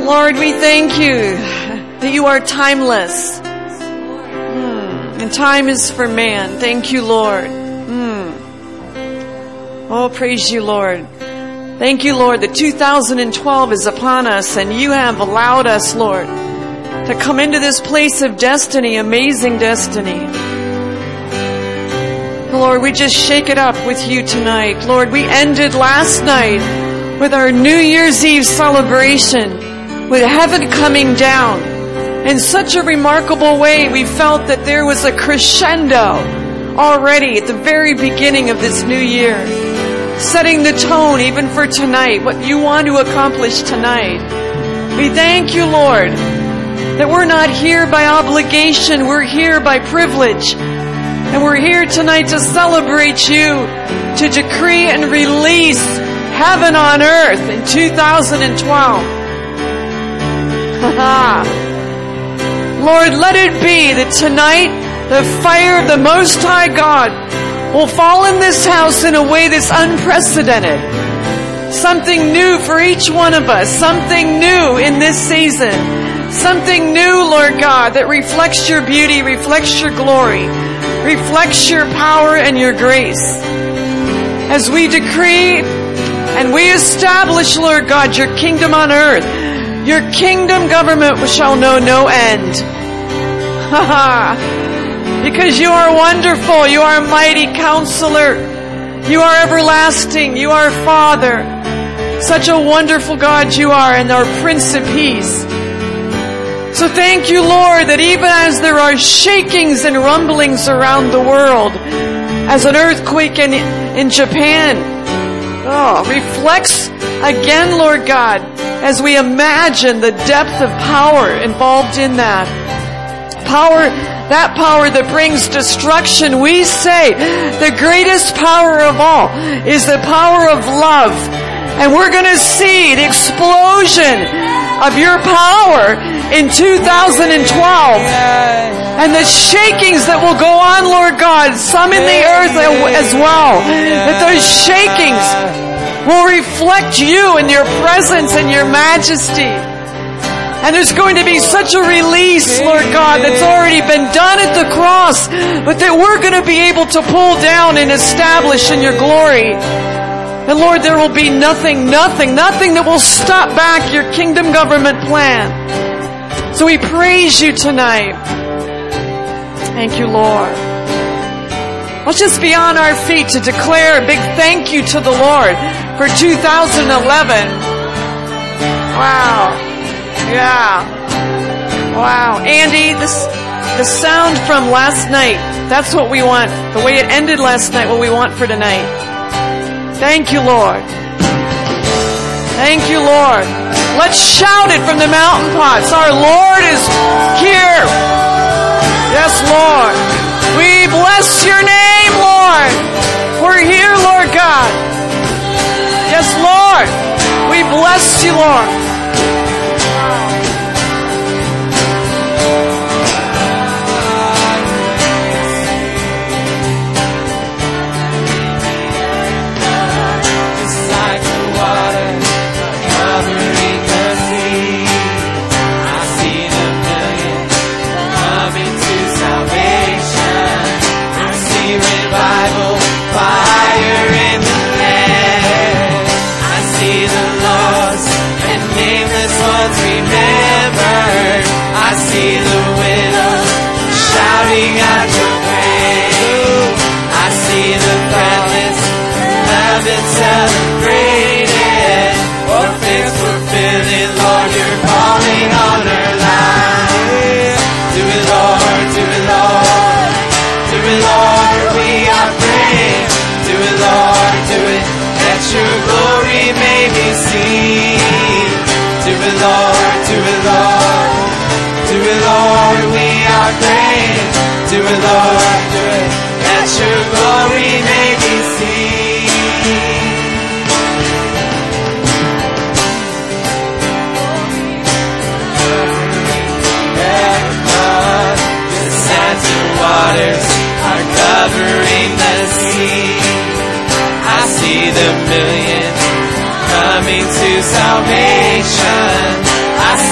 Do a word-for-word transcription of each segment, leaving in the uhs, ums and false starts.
Lord, we thank you that you are timeless. Mm. And time is for man. Thank you, Lord. Mm. Oh, praise you, Lord. Thank you, Lord, that two thousand twelve is upon us and you have allowed us, Lord, to come into this place of destiny, amazing destiny. Lord, we just shake it up with you tonight. Lord, we ended last night with our New Year's Eve celebration, with heaven coming down. In such a remarkable way, we felt that there was a crescendo already at the very beginning of this new year, setting the tone even for tonight, what you want to accomplish tonight. We thank you, Lord, that we're not here by obligation, we're here by privilege. And we're here tonight to celebrate you, to decree and release heaven on earth in two thousand twelve. Lord, let it be that tonight the fire of the Most High God will fall in this house in a way that's unprecedented. Something new for each one of us, something new in this season. Something new, Lord God, that reflects your beauty, reflects your glory, reflects your power and your grace. As we decree and we establish, Lord God, your kingdom on earth, your kingdom government shall know no end. Because you are wonderful, you are mighty counselor, you are everlasting, you are Father. Such a wonderful God you are, and our Prince of Peace. So thank you, Lord, that even as there are shakings and rumblings around the world, as an earthquake in, in Japan, oh, reflects again, Lord God, as we imagine the depth of power involved in that. Power, that power that brings destruction. We say the greatest power of all is the power of love. And we're going to see the explosion of your power in two thousand twelve. And the shakings that will go on, Lord God, some in the earth as well. That those shakings will reflect you and your presence and your majesty. And there's going to be such a release, Lord God, that's already been done at the cross, but that we're going to be able to pull down and establish in your glory. And Lord, there will be nothing, nothing, nothing that will stop back your kingdom government plan. So we praise you tonight. Thank you, Lord. Let's just be on our feet to declare a big thank you to the Lord for two thousand eleven. Wow. Yeah. Wow. Andy, this, the sound from last night, that's what we want. The way it ended last night, what we want for tonight. Thank you, Lord. Thank you, Lord. Let's shout it from the mountaintops. Our Lord is here. Yes, Lord. We bless your name, Lord. We're here, Lord God. Yes, Lord. We bless you, Lord. Celebrated, orphans fulfilling, Lord, you're calling on our lives. Do it, Lord, do it, Lord, do it, Lord, we are praying. Do it, Lord, do it, that your glory may be seen. Do it, Lord, do it, Lord, do it, Lord, we are praying. Do it, Lord, do it, that your glory may be seen. Waters are covering the sea. I see the millions coming to salvation. I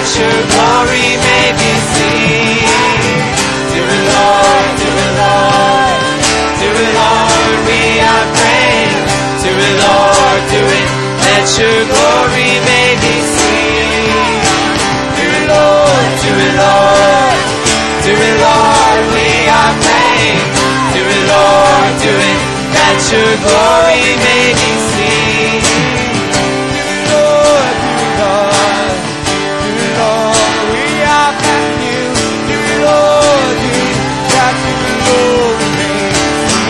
that your glory may be seen. Do it, Lord, do it, Lord. Do it, Lord, we are praying. Do it, Lord, do it, that your glory may be seen. Do it, Lord, do it, Lord. Do it, Lord, we are praying. Do it, Lord, do it, that your glory may be seen. Do it, Lord, do it, Lord. Do it, Lord, we are praying you. Do it, Lord, do it, that your glory may be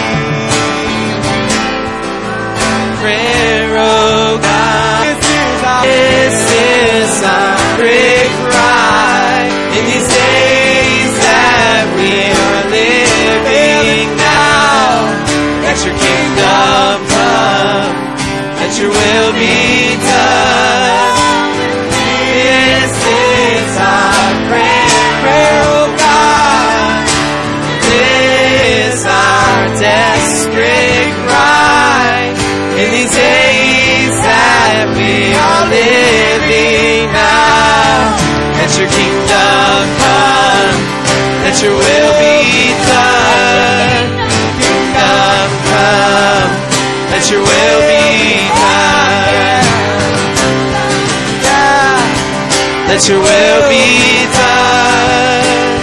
seen. Prayer, oh God, this is our prayer cry in these days that we are living now. Let your kingdom come, let your will be done. This is our prayer, prayer, oh God. This is our desperate cry in these days that we are living now. Let your kingdom come, let your will be done. Kingdom come, let your will be done. Let your will be done.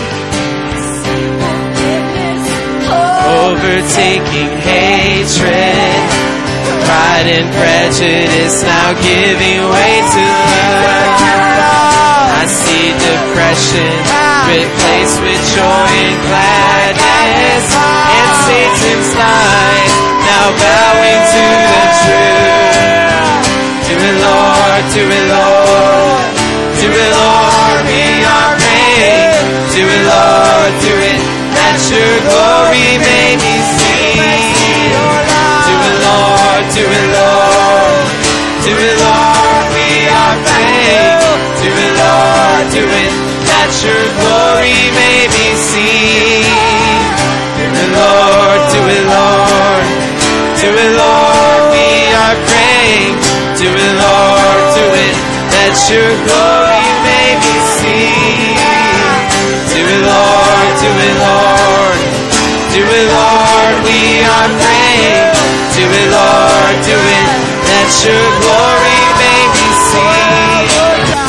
Overtaking hatred, pride and prejudice now giving way to love. I see depression replaced with joy and gladness, and Satan's lies now bowing to the truth. Do it, Lord, do it, Lord. Do it, Lord, we are praying. Do it, Lord, do it, that your glory may be seen. Do it, Lord, do it, Lord. Do it, Lord, we are praying. Do it, Lord, do it, that your glory may be seen. Do it, Lord, do it, Lord. Do it, Lord, we are praying. Do it, Lord, do it, that your glory may be seen. Do it, Lord, do it, Lord. Do it, Lord, we are praying. Do it, Lord, do it, that your glory may be seen.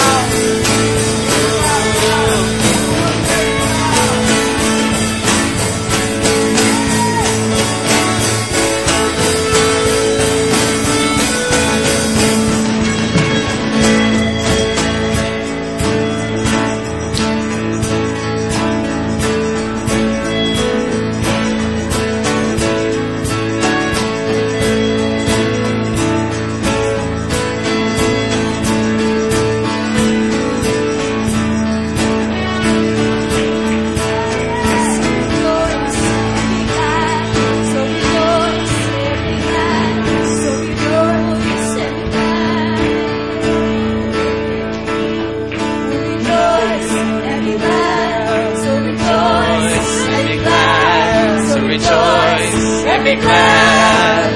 Be glad,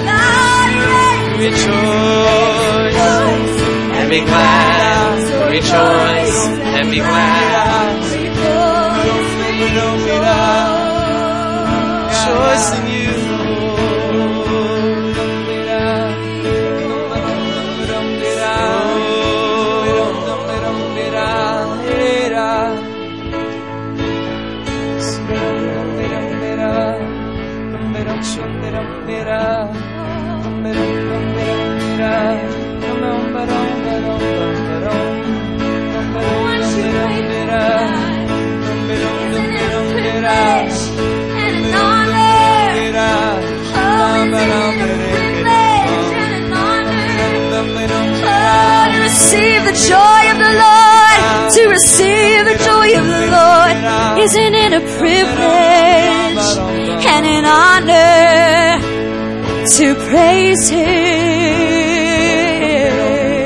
rejoice, and be glad, rejoice, and be glad. Rejoice in you, receive the joy of the Lord. To receive the joy of the Lord, isn't it a privilege and an honor to praise Him?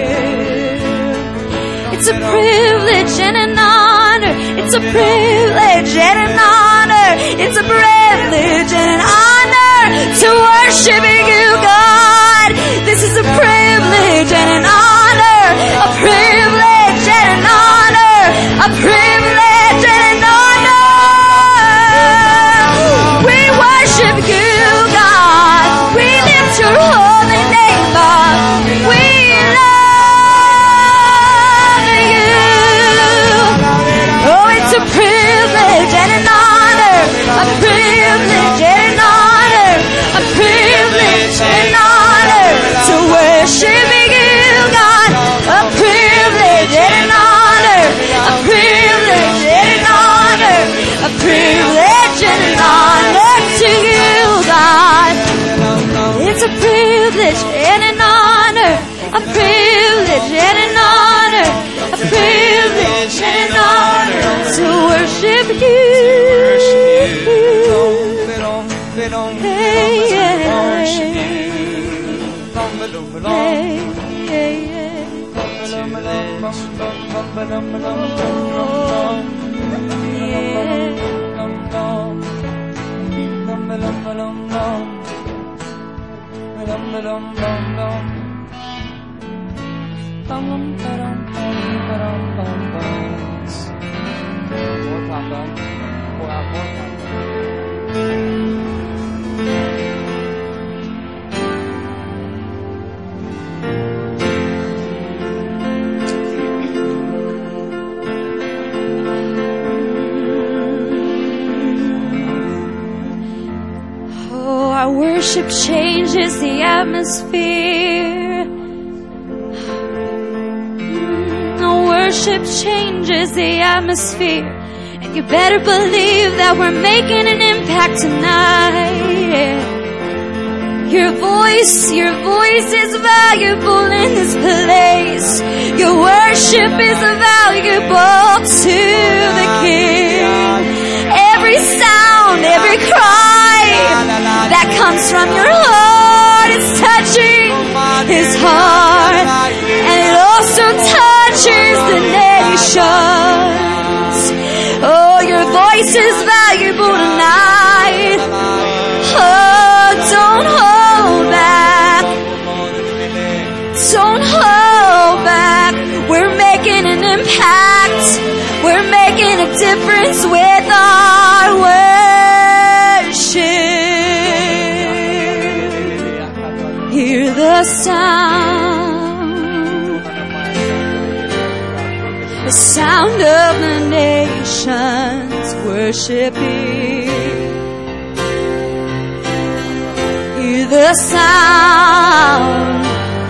It's a privilege and an honor. It's a privilege and an honor. It's a privilege and an honor to worship you, God. This is a privilege and an honor. A privilege and an honor privilege and an honor, a privilege and an honor, a privilege and an honor to worship you. Hey, yeah. Hey, yeah, yeah. Oh, our worship changes the atmosphere. Our worship changes the atmosphere. And you better believe that we're making an impact tonight. Your voice, your voice is valuable in this place. Your worship is valuable to the King. Every sound, every cry that comes from your heart is touching His heart. And it also touches the nations. Oh, your voice is valuable tonight. Oh, don't hold back. Don't hold back. We're making an impact. We're making a difference with our worship. Hear the sound, the sound of the nations worshiping. Hear the sound,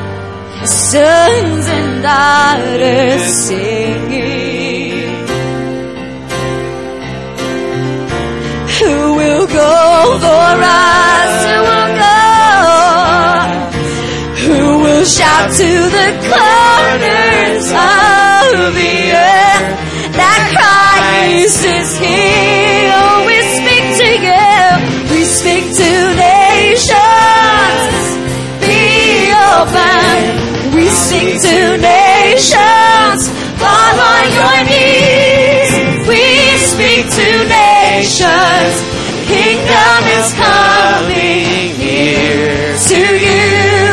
sons and daughters singing. Who will go for us? Who will go? Who will shout to the corners of the earth that Christ is here? Oh, we speak to you. We speak to nations. Be open. We speak to nations. Fall on your knees. We speak to nations. Kingdom is coming here to you.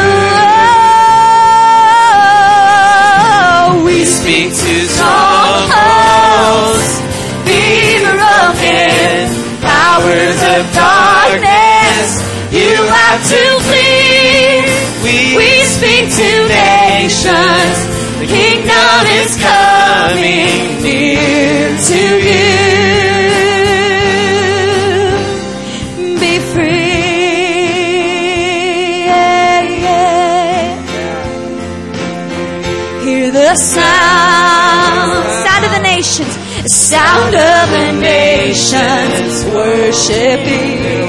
Oh, we speak to strongholds. Be broken. Powers of darkness, you have to flee. We, we speak to nations. The kingdom is coming near to you. Be free. Yeah, yeah. Hear the sound, sound of the nations, the sound of the nations worshiping.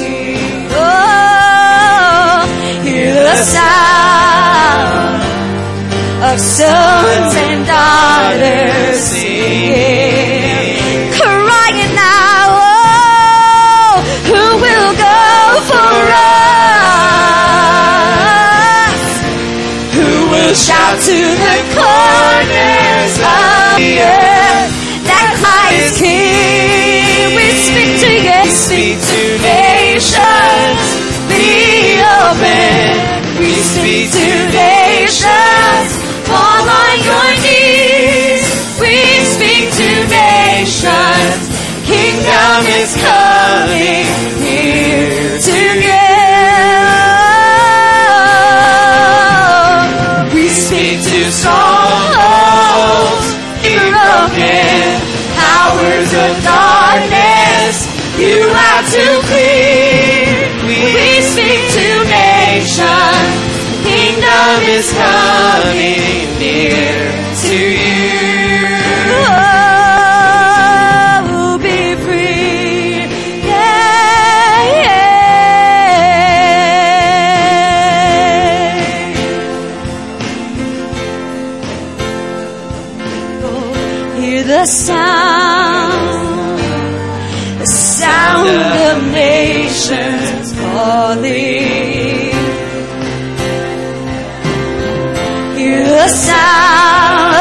Oh, hear the sound of sons and daughters singing, crying now, oh, who will go for us? Who will shout to the corners of the earth that Christ is King? We speak to you, speak to nations, be open. We speak to nations, fall on your knees. We speak to nations, kingdom is coming here to you. We speak to strongholds, be broken. Powers of darkness, you have to flee. We speak to nations, kingdom is coming near to you. Oh, be free. Yeah, yeah. the sound, the sound of nations falling. Hear the sound,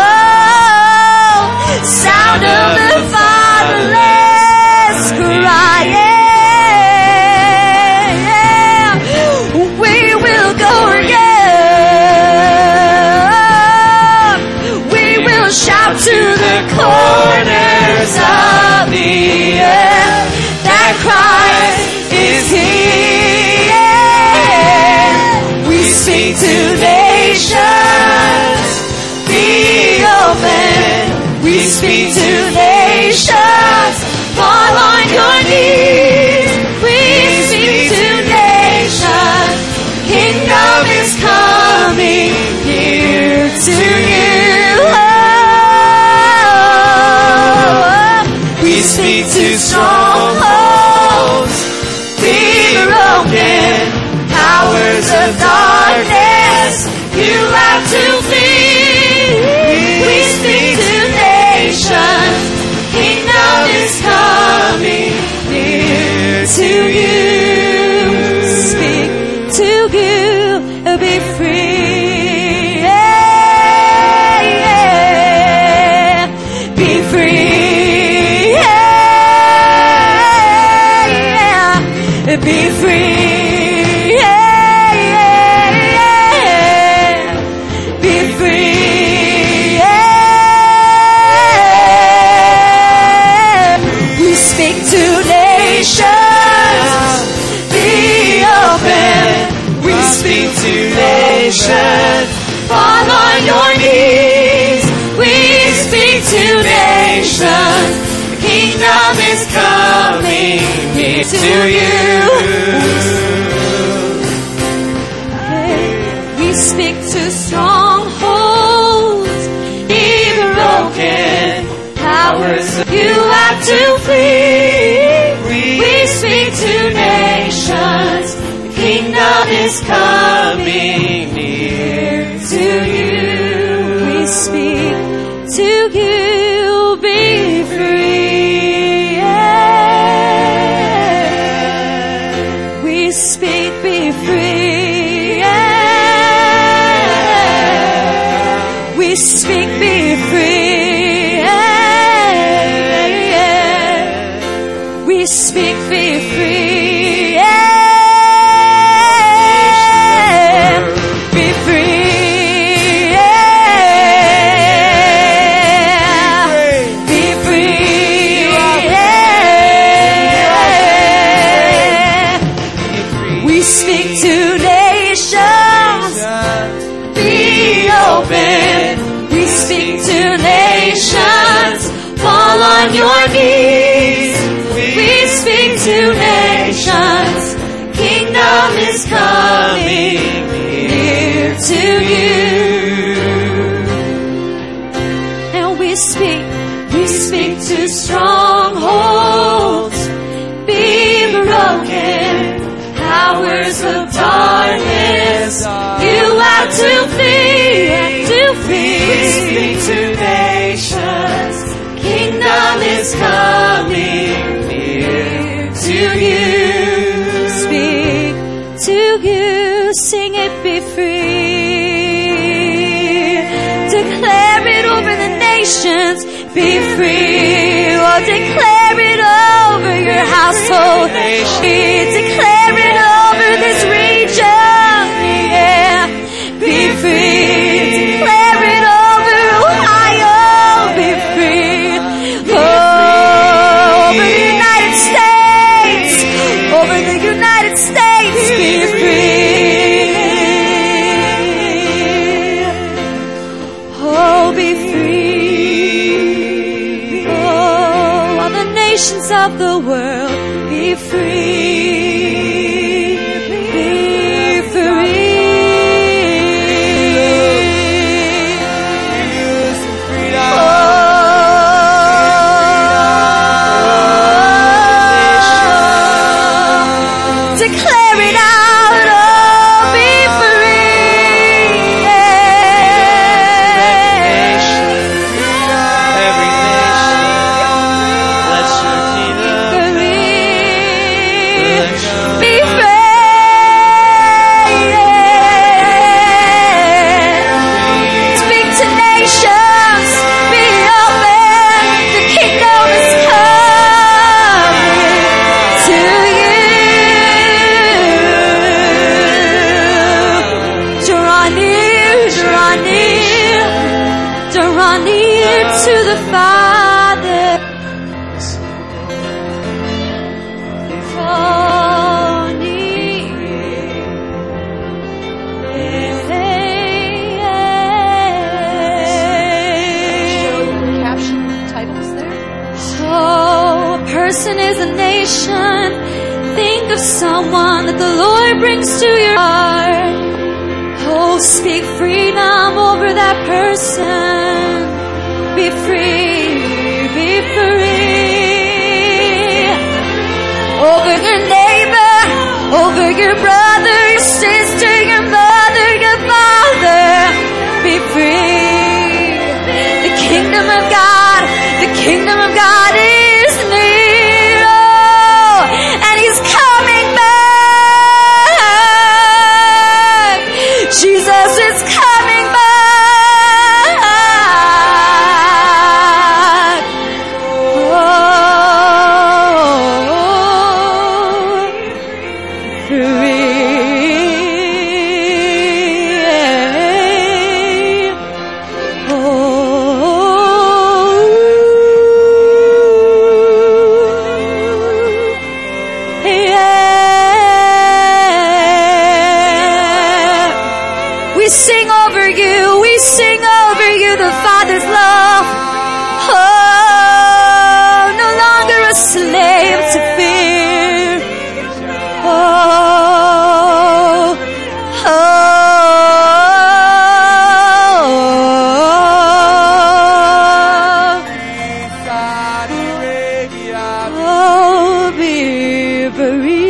sound of the fatherless crying. We will go again. We will shout to the corners of the earth that Christ is here. We speak to nations, be open. We speak to nations, fall on your knees. We speak to nations, kingdom is coming near to you. We speak to strongholds, be broken. Powers of darkness, you have to flee. We speak to nations, kingdom is coming near to you. Speak to you, be free. Yeah, yeah. Be free. Yeah, yeah. Be free. Fall on your knees. We speak to nations. The kingdom is coming near to you. We speak to strongholds, be broken. Powers you have to flee. We speak to nations. The kingdom is coming near to you. We speak to you, be free. Yeah. We speak, be free. Yeah. We speak, be free. Yeah. We speak, be free. Yeah. We speak to nations, fall on your knees. We speak to nations, kingdom is coming near to you. And we speak, we speak to strongholds, be broken. Powers of darkness, you have to flee, to flee. We speak to nations, kingdom is coming near to you. Speak to you, sing it, be free. Declare it over the nations, be free. Oh, declare it over your household, declare it over this region, yeah. Be free. Declare it over Ohio, be free. Oh, over the United States, over the United States, be free. Oh, be free. Oh, all the nations of the world, be free, be free. Declare it out, oh, be free. Yeah. Every nation, Draw near, draw near, draw near to the Father. Draw near. Show the caption titles there. Oh, a person is a nation. Think of someone that the Lord brings to your heart. Oh, speak freedom over that person. Be free, be free. Over your neighbor, over your brother, your sister, your mother, your father. Be free. The kingdom of God, the kingdom of God is near. Oh, and He's coming back. Jesus is coming back. Oh, free. Oh, yeah. We sing over you, we sing over you the Father's love. Oh, no longer a slave to fear. Oh, oh, oh, be free.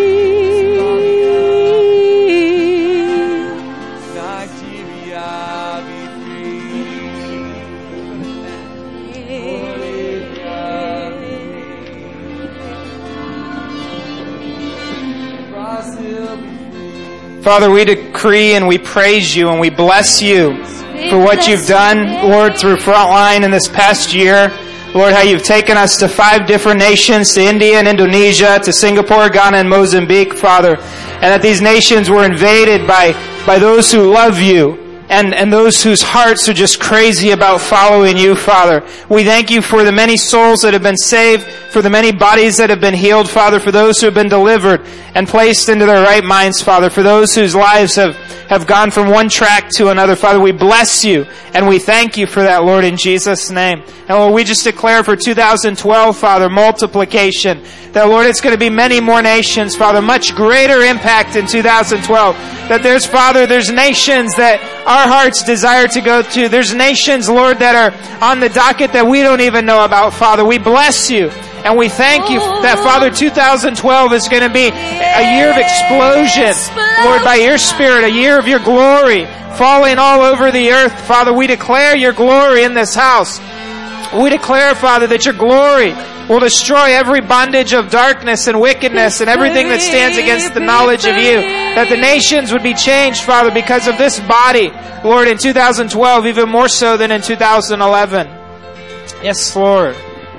Father, we decree and we praise you and we bless you for what you've done, Lord, through Frontline in this past year. Lord, how you've taken us to five different nations, to India and Indonesia, to Singapore, Ghana, and Mozambique, Father. And that these nations were invaded by, by those who love you and, and those whose hearts are just crazy about following you, Father. We thank you for the many souls that have been saved, for the many bodies that have been healed, Father, for those who have been delivered and placed into their right minds, Father, for those whose lives have, have gone from one track to another. Father, we bless you and we thank you for that, Lord, in Jesus' name. And Lord, we just declare for two thousand twelve, Father, multiplication. That, Lord, it's going to be many more nations, Father, much greater impact in two thousand twelve. That there's, Father, there's nations that our hearts desire to go to. There's nations, Lord, that are on the docket that we don't even know about, Father. We bless you. And we thank you that, Father, two thousand twelve is going to be a year of explosion, Lord, by your Spirit, a year of your glory falling all over the earth. Father, we declare your glory in this house. We declare, Father, that your glory will destroy every bondage of darkness and wickedness and everything that stands against the knowledge of you. That the nations would be changed, Father, because of this body, Lord, in two thousand twelve, even more so than in two thousand eleven. Yes, Lord.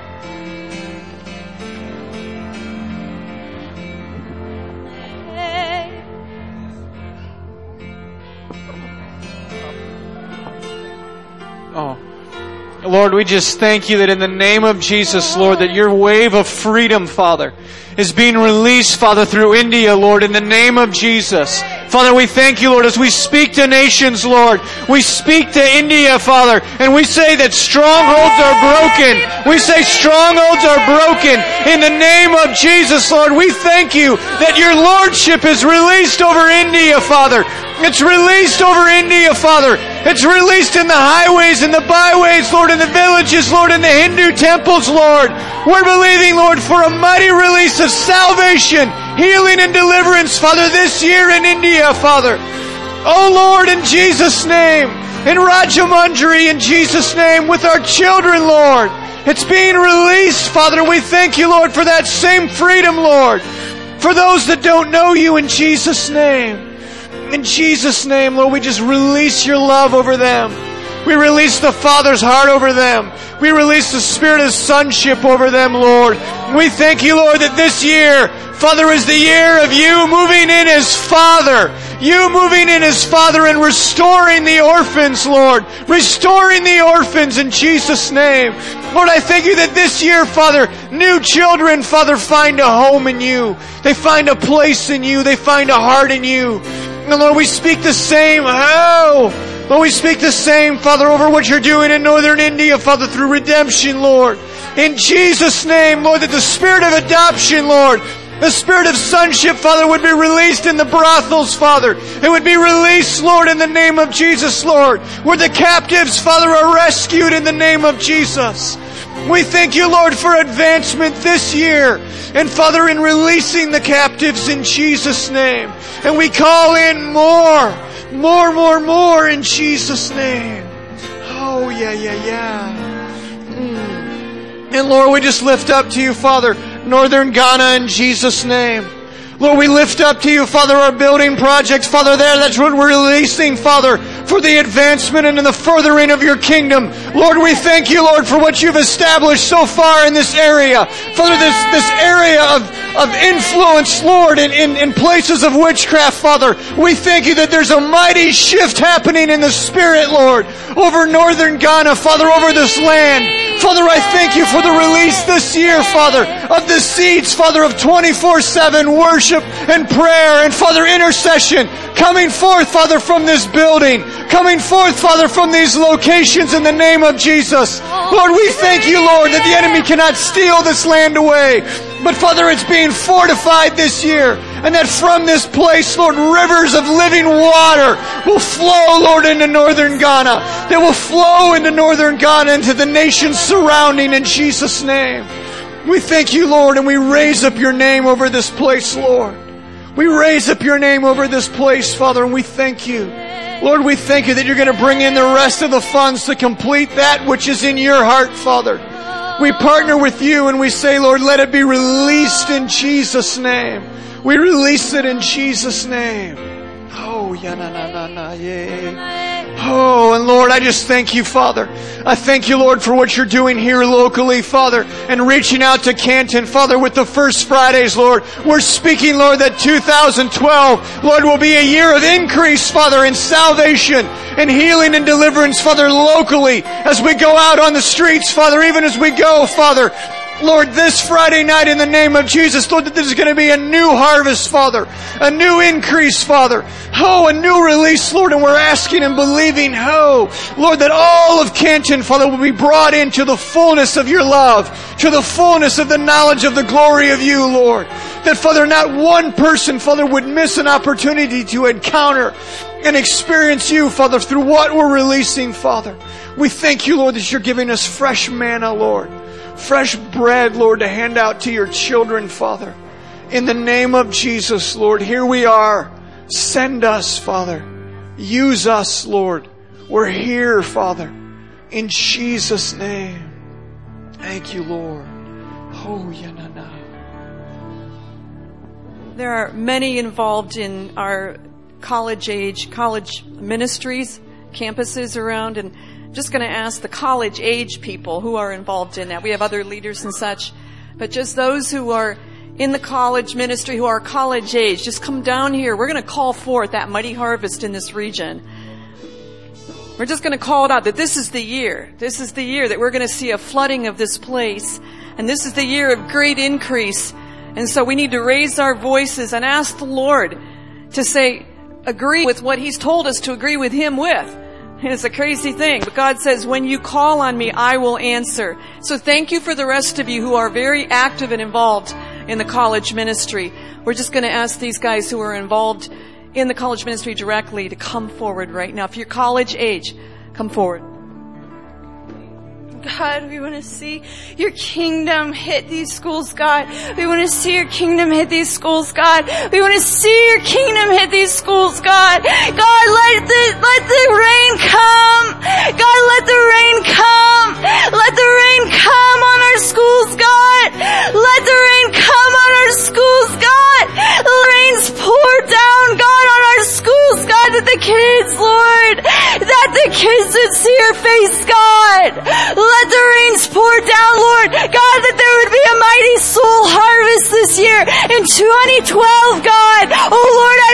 Oh, Lord, we just thank you that in the name of Jesus, Lord, that your wave of freedom, Father, is being released, Father, through India, Lord, in the name of Jesus. Father, we thank you, Lord, as we speak to nations, Lord. We speak to India, Father, and we say that strongholds are broken. We say strongholds are broken in the name of Jesus, Lord. We thank you that your lordship is released over India, Father. It's released over India, Father. It's released in the highways and the byways, Lord, in the villages, Lord, in the Hindu temples, Lord. We're believing, Lord, for a mighty release of salvation, healing, and deliverance, Father, this year in India, Father. Oh, Lord, in Jesus' name, in Rajamundry, in Jesus' name, with our children, Lord. It's being released, Father. We thank you, Lord, for that same freedom, Lord. For those that don't know you, in Jesus' name. In Jesus' name, Lord, we just release your love over them. We release the Father's heart over them. We release the Spirit of sonship over them, Lord. We thank you, Lord, that this year, Father, is the year of you moving in as Father. You moving in as Father and restoring the orphans, Lord. Restoring the orphans in Jesus' name. Lord, I thank you that this year, Father, new children, Father, find a home in you. They find a place in you. They find a heart in you. And Lord, we speak the same. Oh, Lord, we speak the same, Father, over what you're doing in northern India, Father, through redemption, Lord. In Jesus' name, Lord, that the spirit of adoption, Lord, the spirit of sonship, Father, would be released in the brothels, Father. It would be released, Lord, in the name of Jesus, Lord. Where the captives, Father, are rescued in the name of Jesus. We thank you, Lord, for advancement this year. And Father, in releasing the captives in Jesus' name. And we call in more, more, more, more in Jesus' name. Oh, yeah, yeah, yeah. Mm. And Lord, we just lift up to you, Father, northern Ghana in Jesus' name. Lord, we lift up to you, Father, our building projects, Father, there. That's what we're releasing, Father, for the advancement and in the furthering of your kingdom. Lord, we thank you, Lord, for what you've established so far in this area. Father, this, this area of, of influence, Lord, in, in, in places of witchcraft, Father. We thank you that there's a mighty shift happening in the Spirit, Lord, over northern Ghana, Father, over this land. Father, I thank you for the release this year, Father, of the seeds, Father, of twenty-four seven worship and prayer and, Father, intercession coming forth, Father, from this building, coming forth, Father, from these locations in the name of Jesus. Lord, we thank you, Lord, that the enemy cannot steal this land away. But, Father, it's being fortified this year. And that from this place, Lord, rivers of living water will flow, Lord, into northern Ghana. They will flow into northern Ghana, into the nations surrounding in Jesus' name. We thank you, Lord, and we raise up your name over this place, Lord. We raise up your name over this place, Father, and we thank you. Lord, we thank you that you're going to bring in the rest of the funds to complete that which is in your heart, Father. We partner with you and we say, Lord, let it be released in Jesus' name. We release it in Jesus' name. Oh, yeah, na, na, na, na, yeah. Oh, and Lord, I just thank you, Father. I thank you, Lord, for what you're doing here locally, Father, and reaching out to Canton, Father, with the First Fridays, Lord. We're speaking, Lord, that two thousand twelve, Lord, will be a year of increase, Father, in salvation and healing and deliverance, Father, locally, as we go out on the streets, Father, even as we go, Father, Lord, this Friday night in the name of Jesus, Lord, that there's going to be a new harvest, Father. A new increase, Father. Oh, a new release, Lord, and we're asking and believing, oh, Lord, that all of Canton, Father, will be brought into the fullness of your love, to the fullness of the knowledge of the glory of you, Lord. That, Father, not one person, Father, would miss an opportunity to encounter and experience you, Father, through what we're releasing, Father. We thank you, Lord, that you're giving us fresh manna, Lord. Fresh bread, Lord, to hand out to your children, Father. In the name of Jesus, Lord, here we are. Send us, Father. Use us, Lord. We're here, Father. In Jesus' name. Thank you, Lord. Oh, yeah, na, na. There are many involved in our college age, college ministries, campuses around, and just going to ask the college age people who are involved in that. We have other leaders and such, but just those who are in the college ministry, who are college age, just come down here. We're going to call forth that mighty harvest in this region. We're just going to call it out that this is the year. This is the year that we're going to see a flooding of this place. And this is the year of great increase. And so we need to raise our voices and ask the Lord to say, agree with what He's told us to agree with Him with. And it's a crazy thing, but God says, when you call on me, I will answer. So thank you for the rest of you who are very active and involved in the college ministry. We're just going to ask these guys who are involved in the college ministry directly to come forward right now. If you're college age, come forward. God, we want to see your kingdom hit these schools, God. We want to see your kingdom hit these schools, God. We want to see your kingdom hit these schools, God. God, let the, let the rain come. God, let the rain come. Let the rain come on our schools, God. Let the rain come on our schools, God. The rain's poured down, God, on our schools, God, that the kids, Lord, that the kids would see your face, God. Let the rains pour down, Lord. God, that there would be a mighty soul harvest this year in twenty twelve, God. Oh, Lord, I pray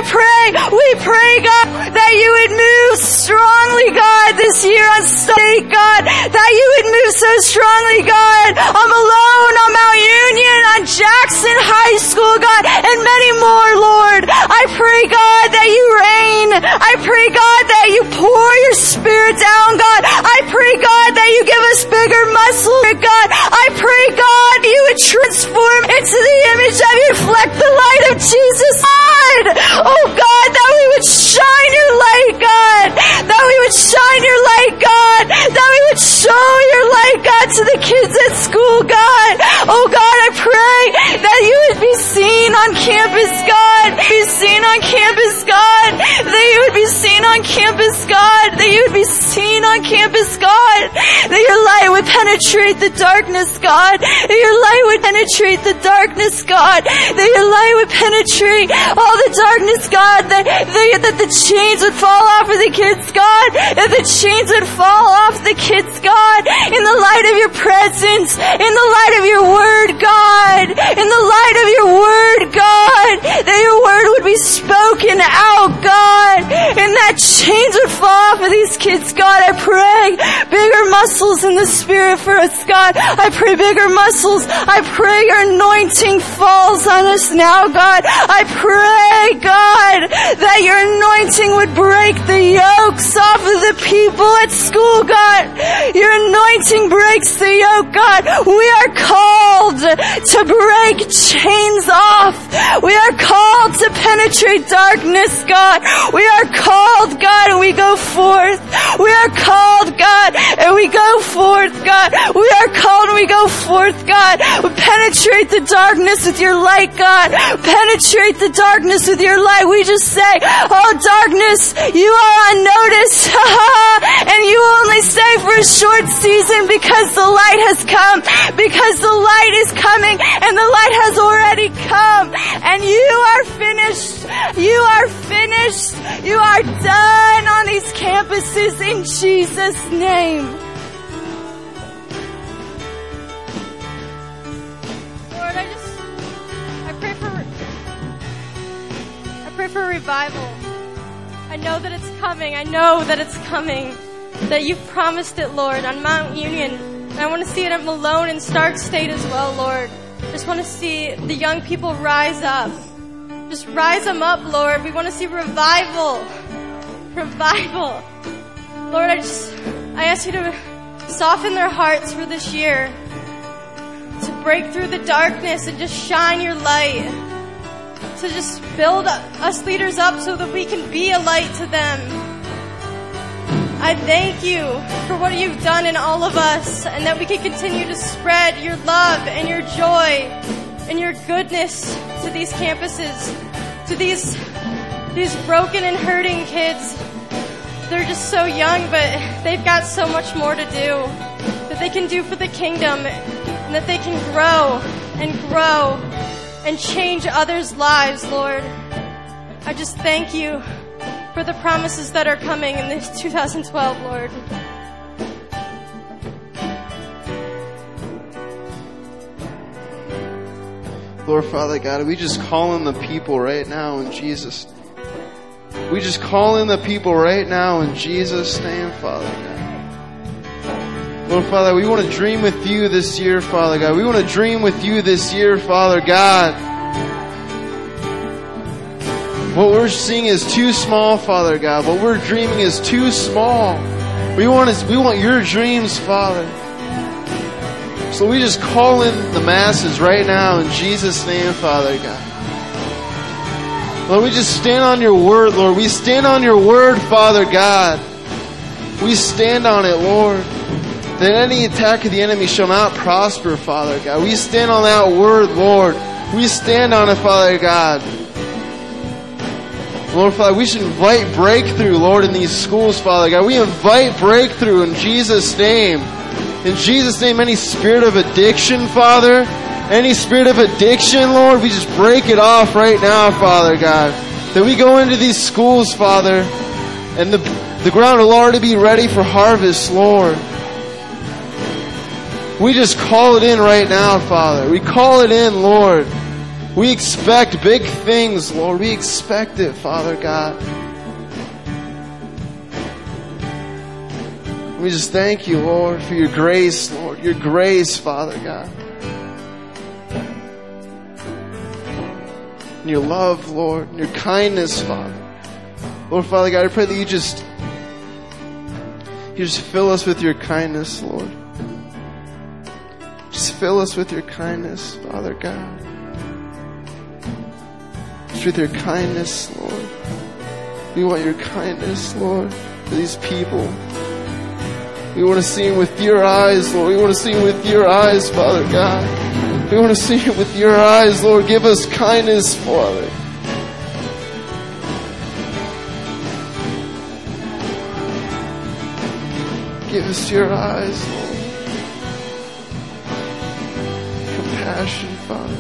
we pray, God, that you would move strongly, God, this year on Sunday, God, that you would move so strongly, God, on Malone, on Mount Union, on Jackson High School, God, and many more, Lord. I pray, God, that you reign. I pray, God, that you pour your Spirit down, God. I pray, God, that you give us bigger muscles, God. I pray, God, you would transform into the image of you, reflect the light of Jesus, God. Oh, God, that we would shine your light, God. That we would shine your light, God. That we would show your light, God, to the kids at school, God. Oh, God, I pray that you would be seen on campus, God. Be seen on campus, God. That you would be seen on campus, God. That you would be seen on campus, God. That your light would penetrate the darkness, God. That your light would penetrate the darkness, God. That your light would penetrate all the darkness, God. That, that, that the chains would fall off of the kids, God. That the chains would fall off the kids, God. In the light of your presence. In the light of your word, God. In the light of your word, God. That your word would be spoken out, God. And that chains would fall off of these kids, God. I pray bigger muscles in the Spirit for us, God. I pray bigger muscles. I pray your anointing falls on us now, God. I pray, God, that your anointing would break the yokes off of the people at school, God. Your anointing breaks the yoke, God. We are called to break chains off. We are called to penetrate darkness, God. We are called, God, and we go forth. We are called, God, and we go forth, God. We are called and we go forth, God. We penetrate the darkness with your light, God. Penetrate the darkness with your light. We just say, oh, darkness, you are on notice. And you only stay for a short season because the light has come. Because the light is coming and the light has already come. And you are finished. You are finished. You are done on these campuses in Jesus' name. Lord, I just, I pray for, I pray for revival. I know that it's coming. I know that it's coming. That you've promised it, Lord, on Mount Union. And I want to see it at Malone and Stark State as well, Lord. I just want to see the young people rise up. Just rise them up, Lord. We want to see revival. Revival. Lord, I just, I ask you to soften their hearts for this year. To break through the darkness and just shine your light. To just build us leaders up so that we can be a light to them. I thank you for what you've done in all of us and that we can continue to spread your love and your joy and your goodness to these campuses, to these these broken and hurting kids. They're just so young, but they've got so much more to do that they can do for the kingdom and that they can grow and grow and change others' lives, Lord. I just thank you for the promises that are coming in this two thousand twelve, Lord. Lord Father God, we just call in the people right now in Jesus' name. We just call in the people right now in Jesus' name, Father God. Lord Father, we want to dream with you this year, Father God. We want to dream with you this year, Father God. What we're seeing is too small, Father God. What we're dreaming is too small. We want is, we want your dreams, Father. So we just call in the masses right now in Jesus' name, Father God. Lord, we just stand on your word, Lord. We stand on your word, Father God. We stand on it, Lord. That any attack of the enemy shall not prosper, Father God. We stand on that word, Lord. We stand on it, Father God. Lord, Father, we should invite breakthrough, Lord, in these schools, Father God. We invite breakthrough in Jesus' name. In Jesus' name, any spirit of addiction, Father, any spirit of addiction, Lord, we just break it off right now, Father God. That we go into these schools, Father, and the, the ground will already be ready for harvest, Lord. We just call it in right now, Father. We call it in, Lord. We expect big things, Lord. We expect it, Father God. We just thank you, Lord, for your grace, Lord. Your grace, Father God. And your love, Lord. And your kindness, Father. Lord, Father God, I pray that you just, you just fill us with your kindness, Lord. Just fill us with your kindness, Father God. Just with your kindness, Lord. We want your kindness, Lord, for these people. We want to see him with your eyes, Lord. We want to see him with your eyes, Father God. We want to see him with your eyes, Lord. Give us kindness, Father. Give us your eyes, Lord. Compassion, Father.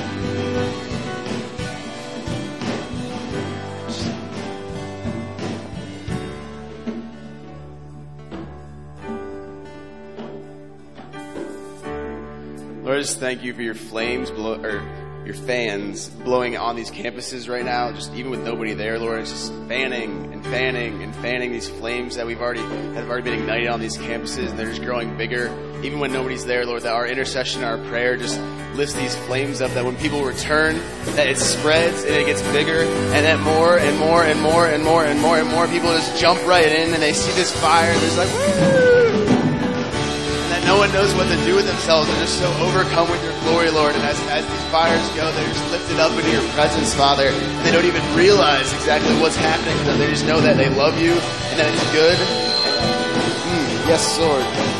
Lord, I just thank you for your flames, blow, or your fans blowing on these campuses right now, just even with nobody there, Lord. It's just fanning and fanning and fanning these flames that we've already that have already been ignited on these campuses, and they're just growing bigger, even when nobody's there, Lord. That our intercession, our prayer, just lifts these flames up. That when people return, that it spreads and it gets bigger, and that more and more and more and more and more and more people just jump right in, and they see this fire, and they're just like, woo! No one knows what to do with themselves. They're just so overcome with your glory, Lord. And as, as these fires go, they're just lifted up into your presence, Father. And they don't even realize exactly what's happening to them. They just know that they love you and that it's good. Mm, yes, Lord.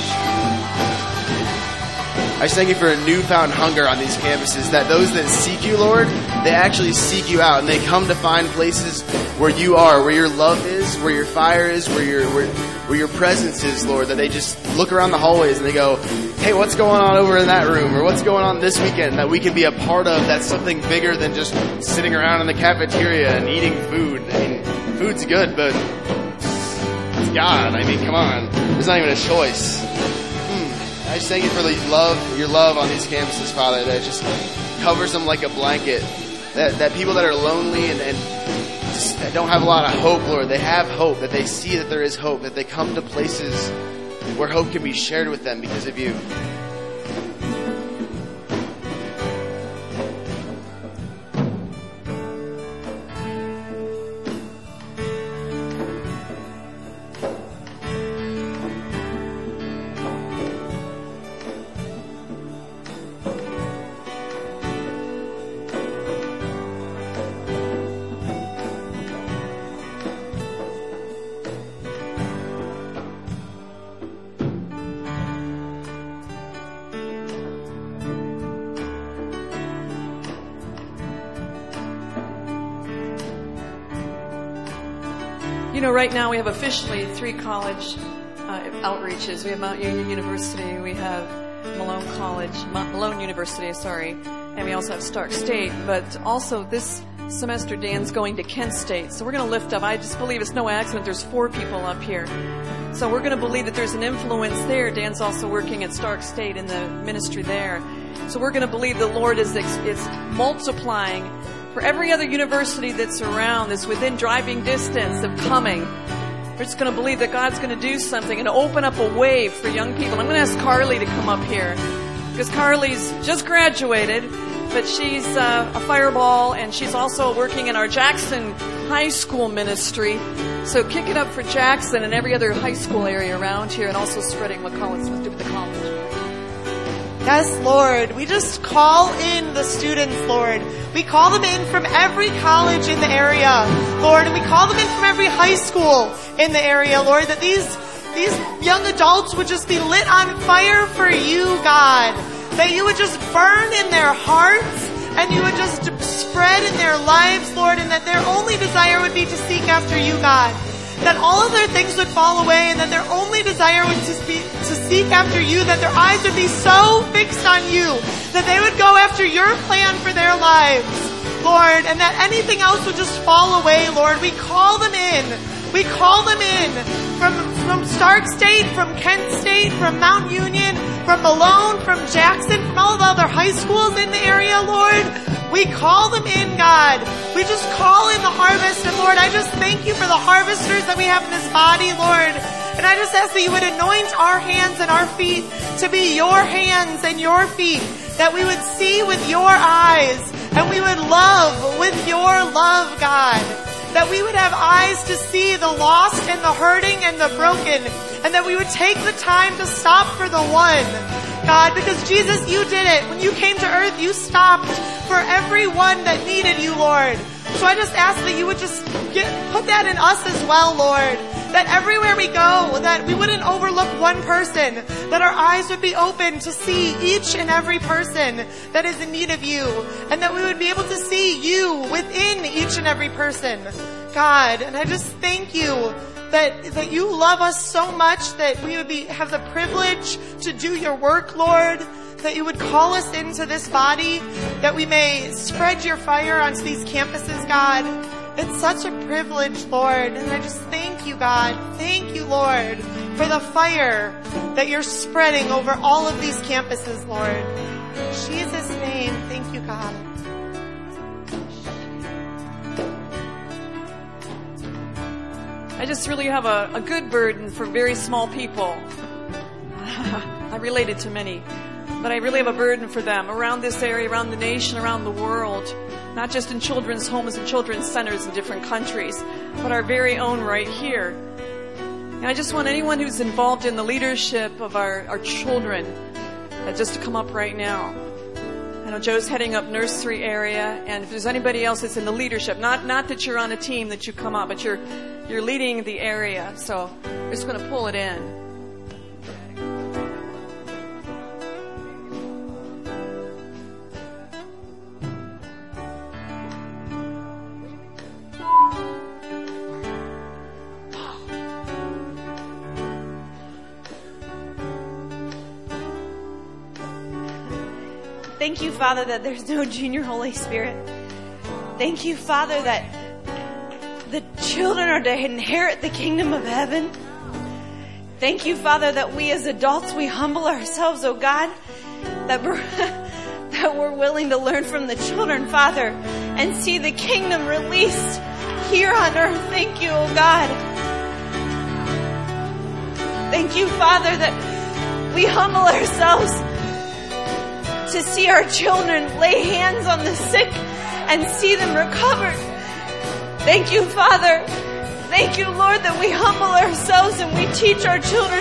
I just thank you for a newfound hunger on these campuses, that those that seek you, Lord, they actually seek you out, and they come to find places where you are, where your love is, where your fire is, where your where, where your presence is, Lord, that they just look around the hallways and they go, hey, what's going on over in that room, or what's going on this weekend that we can be a part of that's something bigger than just sitting around in the cafeteria and eating food. I mean, food's good, but it's God. I mean, come on. There's not even a choice. I just thank you for the love, your love on these campuses, Father, that just covers them like a blanket. That that people that are lonely and, and just don't have a lot of hope, Lord, they have hope, that they see that there is hope, that they come to places where hope can be shared with them because of you. You know, right now we have officially three college uh, outreaches. We have Mount Union University, we have Malone College, Malone University, sorry, and we also have Stark State. But also this semester, Dan's going to Kent State. So we're going to lift up. I just believe it's no accident there's four people up here. So we're going to believe that there's an influence there. Dan's also working at Stark State in the ministry there. So we're going to believe the Lord is is multiplying for every other university that's around, that's within driving distance of coming. We're just going to believe that God's going to do something and open up a way for young people. I'm going to ask Carly to come up here, because Carly's just graduated, but she's uh, a fireball, and she's also working in our Jackson High School ministry. So kick it up for Jackson and every other high school area around here, and also spreading what Collins must do with the college. Yes, Lord. We just call in the students, Lord. We call them in from every college in the area, Lord, and we call them in from every high school in the area, Lord, that these these young adults would just be lit on fire for you, God. That you would just burn in their hearts and you would just spread in their lives, Lord, and that their only desire would be to seek after you, God. That all other things would fall away and that their only desire was to, be, to seek after you, that their eyes would be so fixed on you, that they would go after your plan for their lives, Lord, and that anything else would just fall away, Lord. We call them in. We call them in from, from Stark State, from Kent State, from Mount Union, from Malone, from Jackson, from all the other high schools in the area, Lord. We call them in, God. We just call in the harvest. And Lord, I just thank you for the harvesters that we have in this body, Lord. And I just ask that you would anoint our hands and our feet to be your hands and your feet, that we would see with your eyes and we would love with your love, God. That we would have eyes to see the lost and the hurting and the broken, and that we would take the time to stop for the one, God, because Jesus, you did it. When you came to earth, you stopped for everyone that needed you, Lord. So I just ask that you would just get, put that in us as well, Lord. That everywhere we go, that we wouldn't overlook one person, that our eyes would be open to see each and every person that is in need of you, and that we would be able to see you within each and every person, God. And I just thank you that, that you love us so much that we would be, have the privilege to do your work, Lord, that you would call us into this body, that we may spread your fire onto these campuses, God. It's such a privilege, Lord, and I just thank you, God. Thank you, Lord, for the fire that you're spreading over all of these campuses, Lord. In Jesus' name, thank you, God. I just really have a, a good burden for very small people. I related to many, but I really have a burden for them around this area, around the nation, around the world. Not just in children's homes and children's centers in different countries, but our very own right here. And I just want anyone who's involved in the leadership of our, our children uh, just to come up right now. I know Joe's heading up nursery area, and if there's anybody else that's in the leadership, not not that you're on a team that you come up, but you're you're leading the area. So we're just going to pull it in. Thank you, Father, that there's no junior Holy Spirit. Thank you, Father, that the children are to inherit the kingdom of heaven. Thank you, Father, that we as adults, we humble ourselves, oh God, that we're, that we're willing to learn from the children, Father, and see the kingdom released here on earth. Thank you, oh God. Thank you, Father, that we humble ourselves to see our children lay hands on the sick and see them recovered. Thank you, Father. Thank you, Lord, that we humble ourselves and we teach our children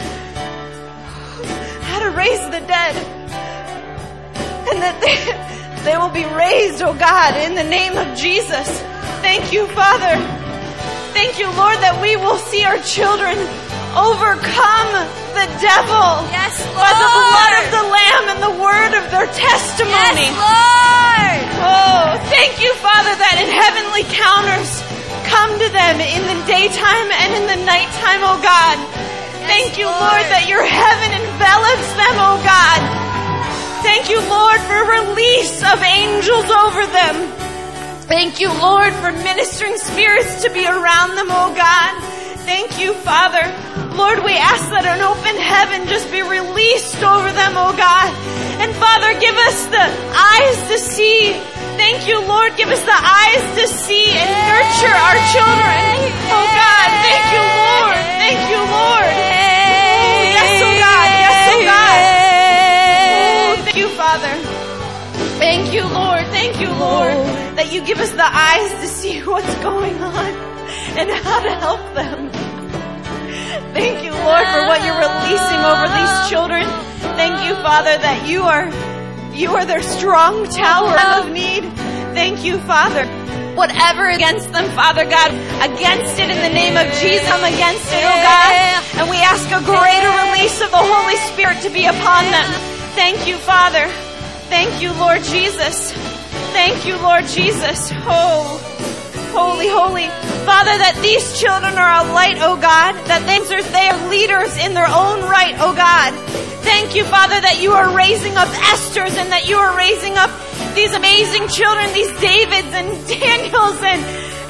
how to raise the dead, and that they, they will be raised, oh God, in the name of Jesus. Thank you, Father. Thank you, Lord, that we will see our children overcome the devil, yes, Lord, by the blood of the Lamb and the word of their testimony. Yes, Lord. Oh, thank you, Father, that in heavenly counters come to them in the daytime and in the nighttime, oh God. Yes, thank you, Lord. Lord, that your heaven envelops them, oh God. Thank you, Lord, for release of angels over them. Thank you, Lord, for ministering spirits to be around them, oh God. Thank you, Father. Lord, we ask that an open heaven just be released over them, oh God. And Father, give us the eyes to see. Thank you, Lord. Give us the eyes to see and nurture our children. Oh God, thank you, Lord. Thank you, Lord. Oh, yes, oh God. Yes, oh God. Oh, thank you, Father. Thank you, Lord. Thank you, Lord, that you give us the eyes to see what's going on and how to help them. Thank you, Lord, for what you're releasing over these children. Thank you, Father, that you are you are their strong tower of need. Thank you, Father. Whatever against them, Father God, against it in the name of Jesus, come against it, oh God. And we ask a greater release of the Holy Spirit to be upon them. Thank you, Father. Thank you, Lord Jesus. Thank you, Lord Jesus. Oh, holy, holy. Father, that these children are a light, oh God, that they are leaders in their own right, oh God. Thank you, Father, that you are raising up Esthers and that you are raising up these amazing children, these Davids and Daniels and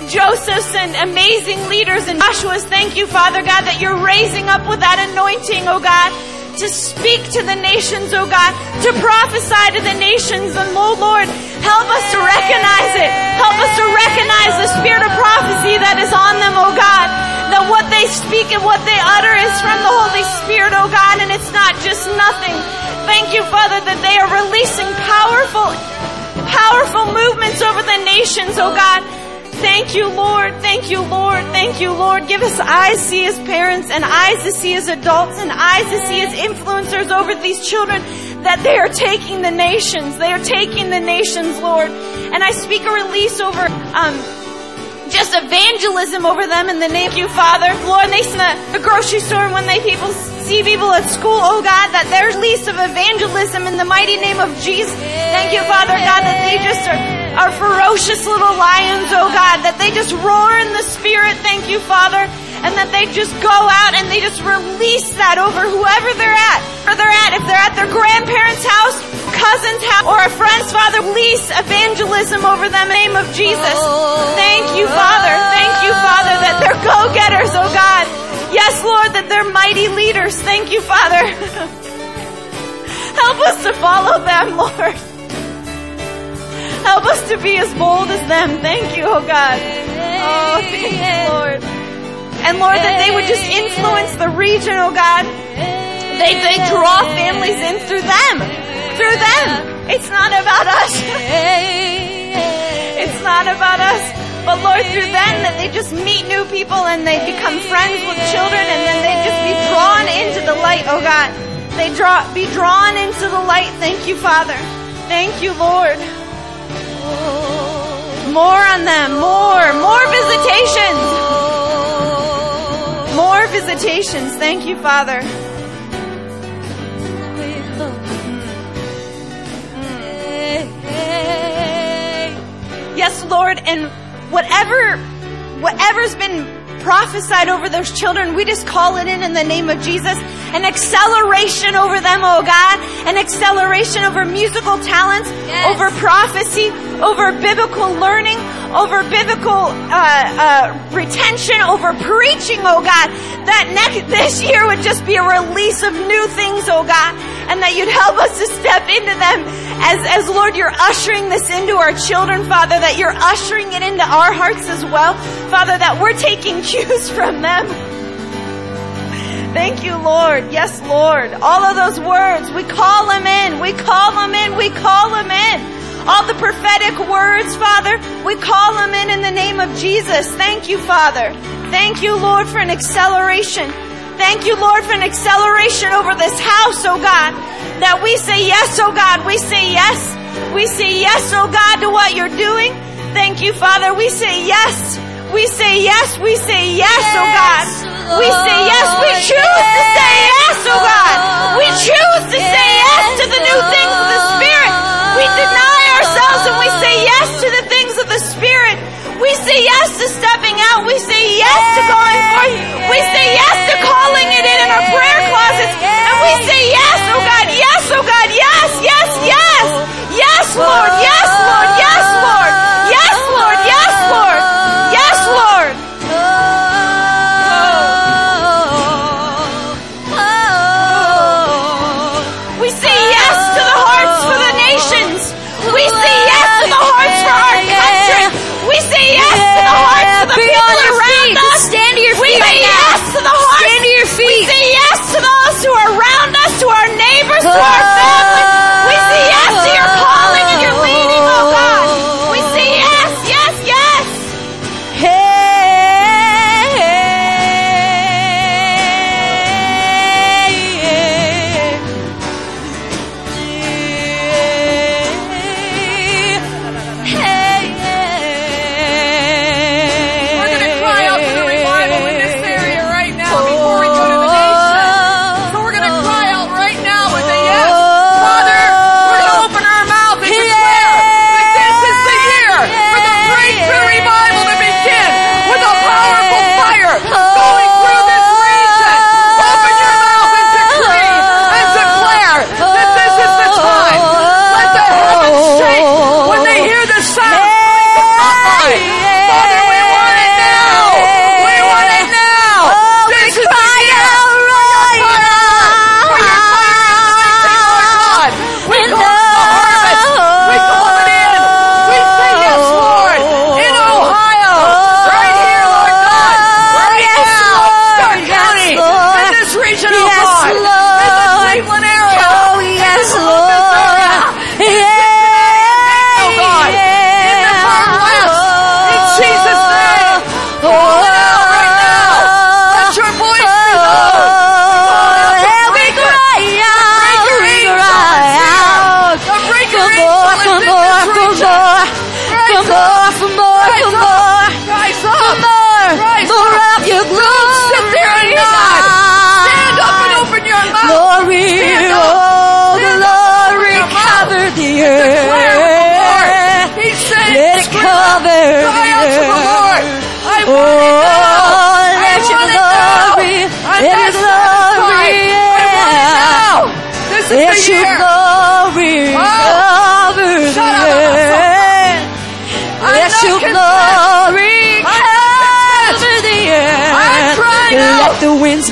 Josephs and amazing leaders and Joshua's. Thank you, Father God, that you're raising up with that anointing, oh God, to speak to the nations, oh God, to prophesy to the nations. And oh Lord, help us to recognize it. Help us to recognize the spirit of prophecy that is on them, oh God, that what they speak and what they utter is from the Holy Spirit, oh God, and it's not just nothing. Thank you, Father, that they are releasing powerful, powerful movements over the nations, oh God. Thank you, Lord. Thank you, Lord. Thank you, Lord. Give us eyes to see as parents and eyes to see as adults and eyes to see as influencers over these children, that they are taking the nations. They are taking the nations, Lord. And I speak a release over um, just evangelism over them in the name of you, Father. Lord, they see the, the grocery store when they people see people at school, oh God, that there's release of evangelism in the mighty name of Jesus. Thank you, Father God, that they just are, are ferocious little lions, oh God, that they just roar in the Spirit. Thank you, Father. And that they just go out and they just release that over whoever they're at. Where they're at, if they're at their grandparents' house, cousin's house, or a friend's, Father, release evangelism over them in the name of Jesus. Thank you, Father. Thank you, Father, that they're go-getters, oh God. Yes, Lord, that they're mighty leaders. Thank you, Father. Help us to follow them, Lord. Help us to be as bold as them. Thank you, oh God. Oh, thank you, Lord. And Lord, that they would just influence the region, oh God. They, they draw families in through them. Through them. It's not about us. It's not about us. But Lord, through them, that they just meet new people and they become friends with children, and then they just be drawn into the light, oh God. They draw, be drawn into the light. Thank you, Father. Thank you, Lord. More on them. More. More visitations. More visitations. Thank you, Father. Yes, Lord, and whatever, whatever's been prophesied over those children, we just call it in in the name of Jesus. An acceleration over them, oh God. An acceleration over musical talents, yes. Over prophecy, over biblical learning, over biblical uh, uh, retention, over preaching, oh God. That next, this year would just be a release of new things, oh God. And that you'd help us to step into them as, as Lord, you're ushering this into our children, Father, that you're ushering it into our hearts as well. Father, that we're taking cues from them. Thank you, Lord. Yes, Lord. All of those words, we call them in. We call them in. We call them in. All the prophetic words, Father, we call them in in the name of Jesus. Thank you, Father. Thank you, Lord, for an acceleration. Thank you, Lord, for an acceleration over this house, oh God. That we say yes, oh God. We say yes. We say yes, oh God, to what you're doing. Thank you, Father. We say yes. We say yes. We say yes, oh God. We say yes. We choose to say yes, oh God. We choose to say yes to the new things of the Spirit. We deny ourselves and we say yes to the things of the Spirit. We say yes to stepping out. We say yes to going forth. We say yes to calling it in in our prayer closets. And we say yes, oh God, yes, oh God, yes, yes, yes. Yes, Lord, yes, Lord, yes, Lord. Yes, Lord, yes, Lord. Yes, Lord. Oh,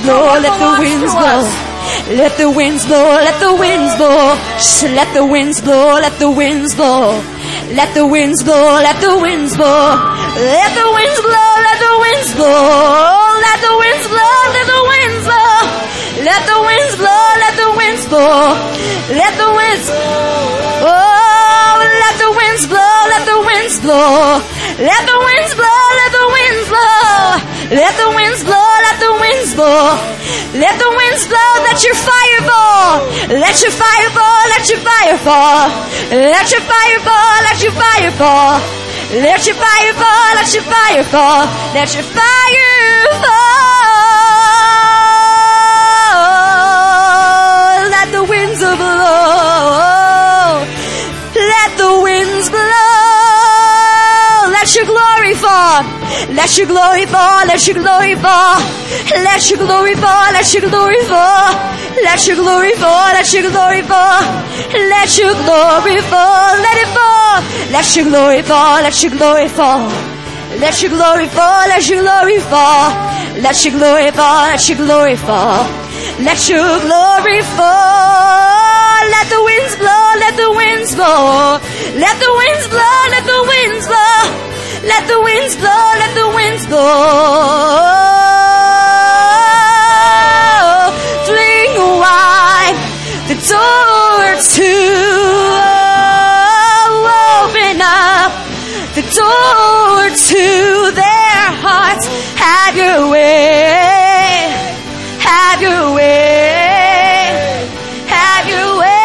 blow, let the winds blow. Let the winds blow, let the winds blow. Shh, let the winds blow, let the winds blow. Let the winds blow, let the winds blow. Let the winds blow, let the winds blow. Let the winds blow, let the winds blow. Let the winds blow, let the winds blow. Let the winds oh, let the winds blow, let the winds blow. Let the winds blow, let the winds blow. Let the winds blow, let the winds blow. Let the winds blow, let your fire fall. Let your fire fall, let your fire fall. Let your fire fall, let your fire fall. Let your fire fall, let your fire fall. Let your fire fall. Let the winds blow. Let the winds blow. Let your glory fall. Let your glory fall. Let your glory fall. Let your glory fall. Let your glory fall. Let your glory fall. Let your glory fall. Let your glory fall. Let it fall. Let your glory fall. Let your glory fall. Let your glory fall. Let your glory fall. Let your glory fall. Let your glory fall. Let your glory fall. Let the winds blow. Let the winds blow. Let the winds blow. Let the winds blow. Let the winds blow. Let the winds blow. Fling wide the door to open up the door to their hearts. Have your way. Have your way. Have your way.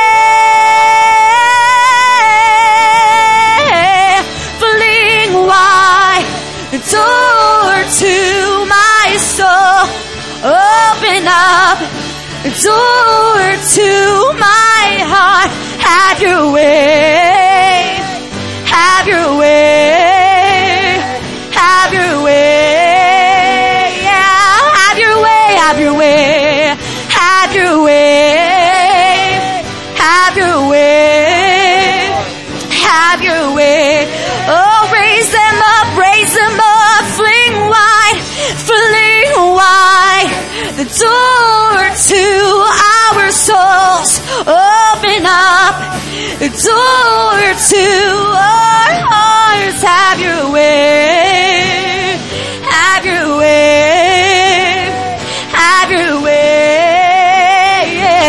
Fling wide the door to my soul. Open up the door to my heart. Have your way. Have your way. Have your way. Yeah. Have your way. Have your way. Have your way. Have your way. Have your way. Oh, raise them up. Raise them up. Fling wide. Fling wide the door to our souls. Open up the door to our hearts. Have your way. Have your way. Have your way.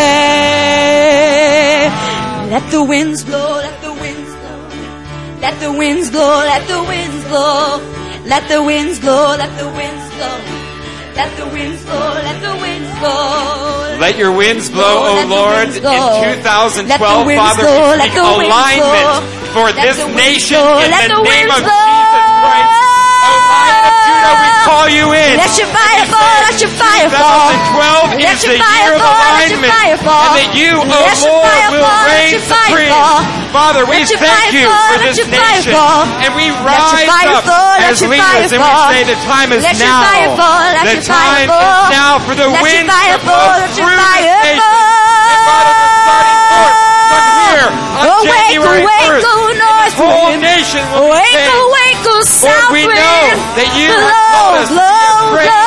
Yeah. Let the winds blow. Let the winds blow. Let the winds blow. Let the winds blow. Let the winds blow. Let the winds blow. Let the winds blow. Let the winds blow. Let your winds blow, O Lord, in two thousand twelve, Father, blow, we speak alignment for this nation in the name of Jesus Christ. O Lion of Judah, we call you in. Let your fire fall, let your fire fall. twenty twelve is the year of alignment, and that you, O Lord, will reign supreme. Father, we thank you for this nation, and we rise up as leaders, and we say the time is now. The time is now for the winds to blow through this nation. And Father, the starting forth from here on January first, this whole nation will be saved. Lord, we know that you have called us to be a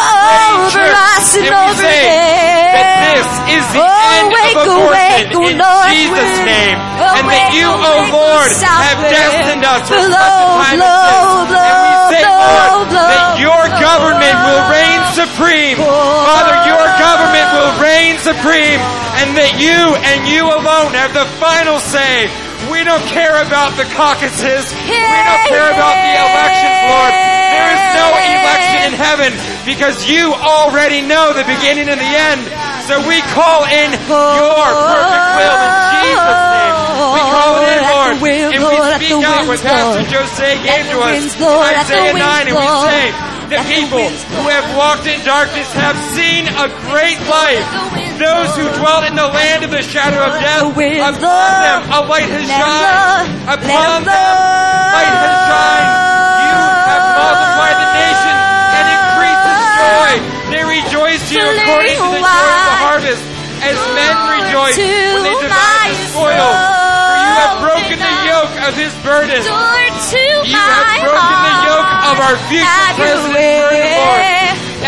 great church, and we say that this is the end of abortion in Jesus' name, and that you, O Lord, have destined us for such a time as this. And we say, Lord, that your government will reign supreme. Father, your government will reign supreme, and that you and you alone have the final say. We don't care about the caucuses. We don't care about the elections, Lord. There is no election in heaven because you already know the beginning and the end. So we call in your perfect will in Jesus' name. We call it in, Lord, and we speak out what Pastor Jose gave to us in Isaiah nine, and we say, the people who have walked in darkness have seen a great light. Those who dwelt in the land of the shadow of death, upon them a light has shined. Upon them light has shined. You have multiplied the nation and increased its joy. They rejoice here according to the joy of the harvest, as men rejoice when they divide the spoil. For you have broken the yoke of his burden. You have broken the yoke of our future president's burden, Lord. And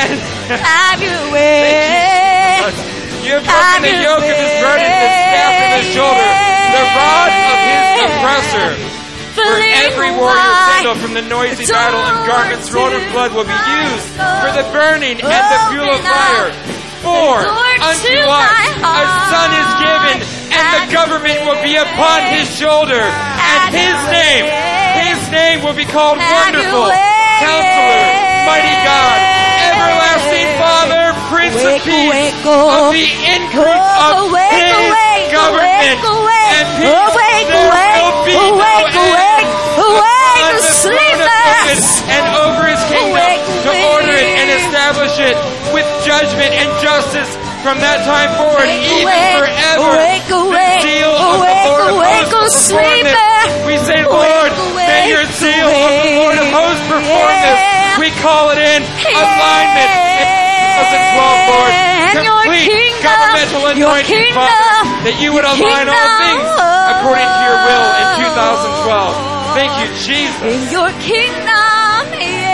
Have your way. You have broken the yoke of his burden, the staff of his shoulder, the rod of his oppressor. For every warrior sandal from the noisy battle and garments rolled in blood will be used for the burning and the fuel of fire. For unto us a son is given, and the government will be upon his shoulder, and his name, his name will be called Wonderful, Counselor, Mighty God, Everlasting Father, Prince of Peace. Of the increase of his government and peace, there will be no end upon the throne of David and over his kingdom, to order it and establish it with judgment and justice from that time forward, even forever. The seal of the Lord of hosts perform this. We say, Lord, may your seal of the Lord of hosts perform this. We call it in alignment in twenty twelve, Lord. Complete governmental anointing, Father, that you would align all things according to your will in two thousand twelve. Thank you, Jesus. In your kingdom,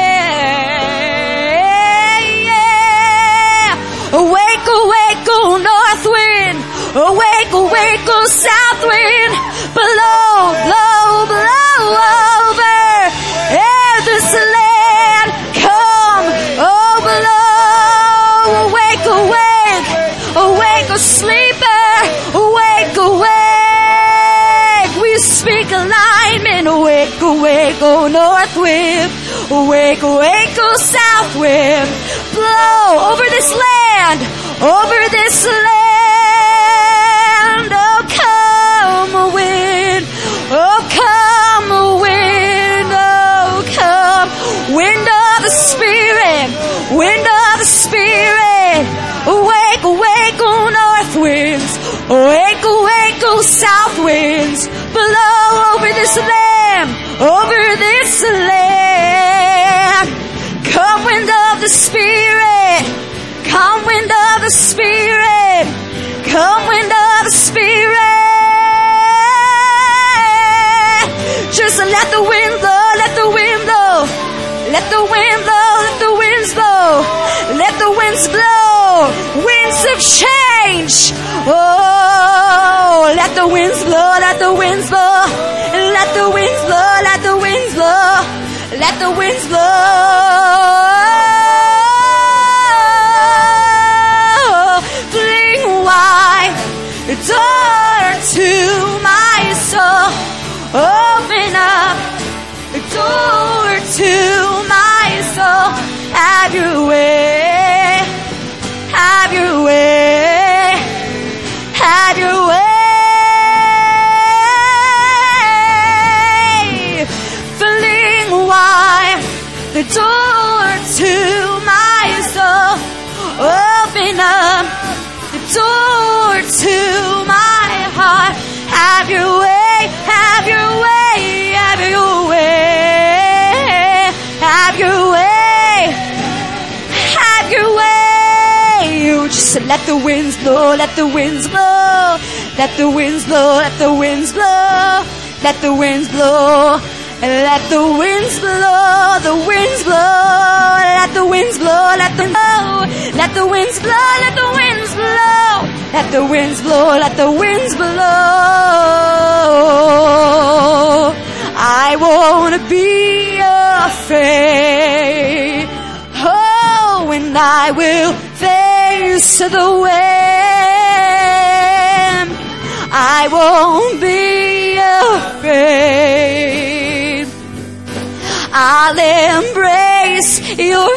yeah, yeah. Awake, awake, O north wind. Awake, awake, O south wind. Blow, blow, blow over this land. Come, oh, blow. Awake, awake, awake, O sleeper. Awake, awake. We speak alignment. Awake, awake, O north wind. Awake, awake, O south wind. Blow over this land, over this land. Oh, come, wind. Oh, come, wind. Oh, come, wind of the Spirit. Wind of the Spirit. Awake, awake, O north winds. Awake, awake, O south winds. Blow over this land, over this land. Come, wind of the Spirit. Come, wind of the Spirit. Come, wind of the Spirit. Just let the wind blow, let the wind blow. Let the wind blow, let the winds blow. Let the winds blow. Winds of change. Oh, let the winds blow, let the winds blow. Let the winds blow, let the winds blow. Let the winds blow. Fling wide the door to my soul. Open up the door to my soul. Have your way. Have your way. Have your way. Fling wide the door to my soul. Open up the door to my heart. Have your way. Have your way. Have your way. Have your way. Have your way. Just let the winds blow. Let the winds blow. Let the winds blow. Let the winds blow. Let the winds blow. Let the winds blow. The winds blow. Let the winds blow. Let the blow. Let the winds blow. Let the winds blow. Let the winds blow. Let the winds blow. I won't be afraid. Oh, and I will face the wind. I won't be afraid. I'll embrace your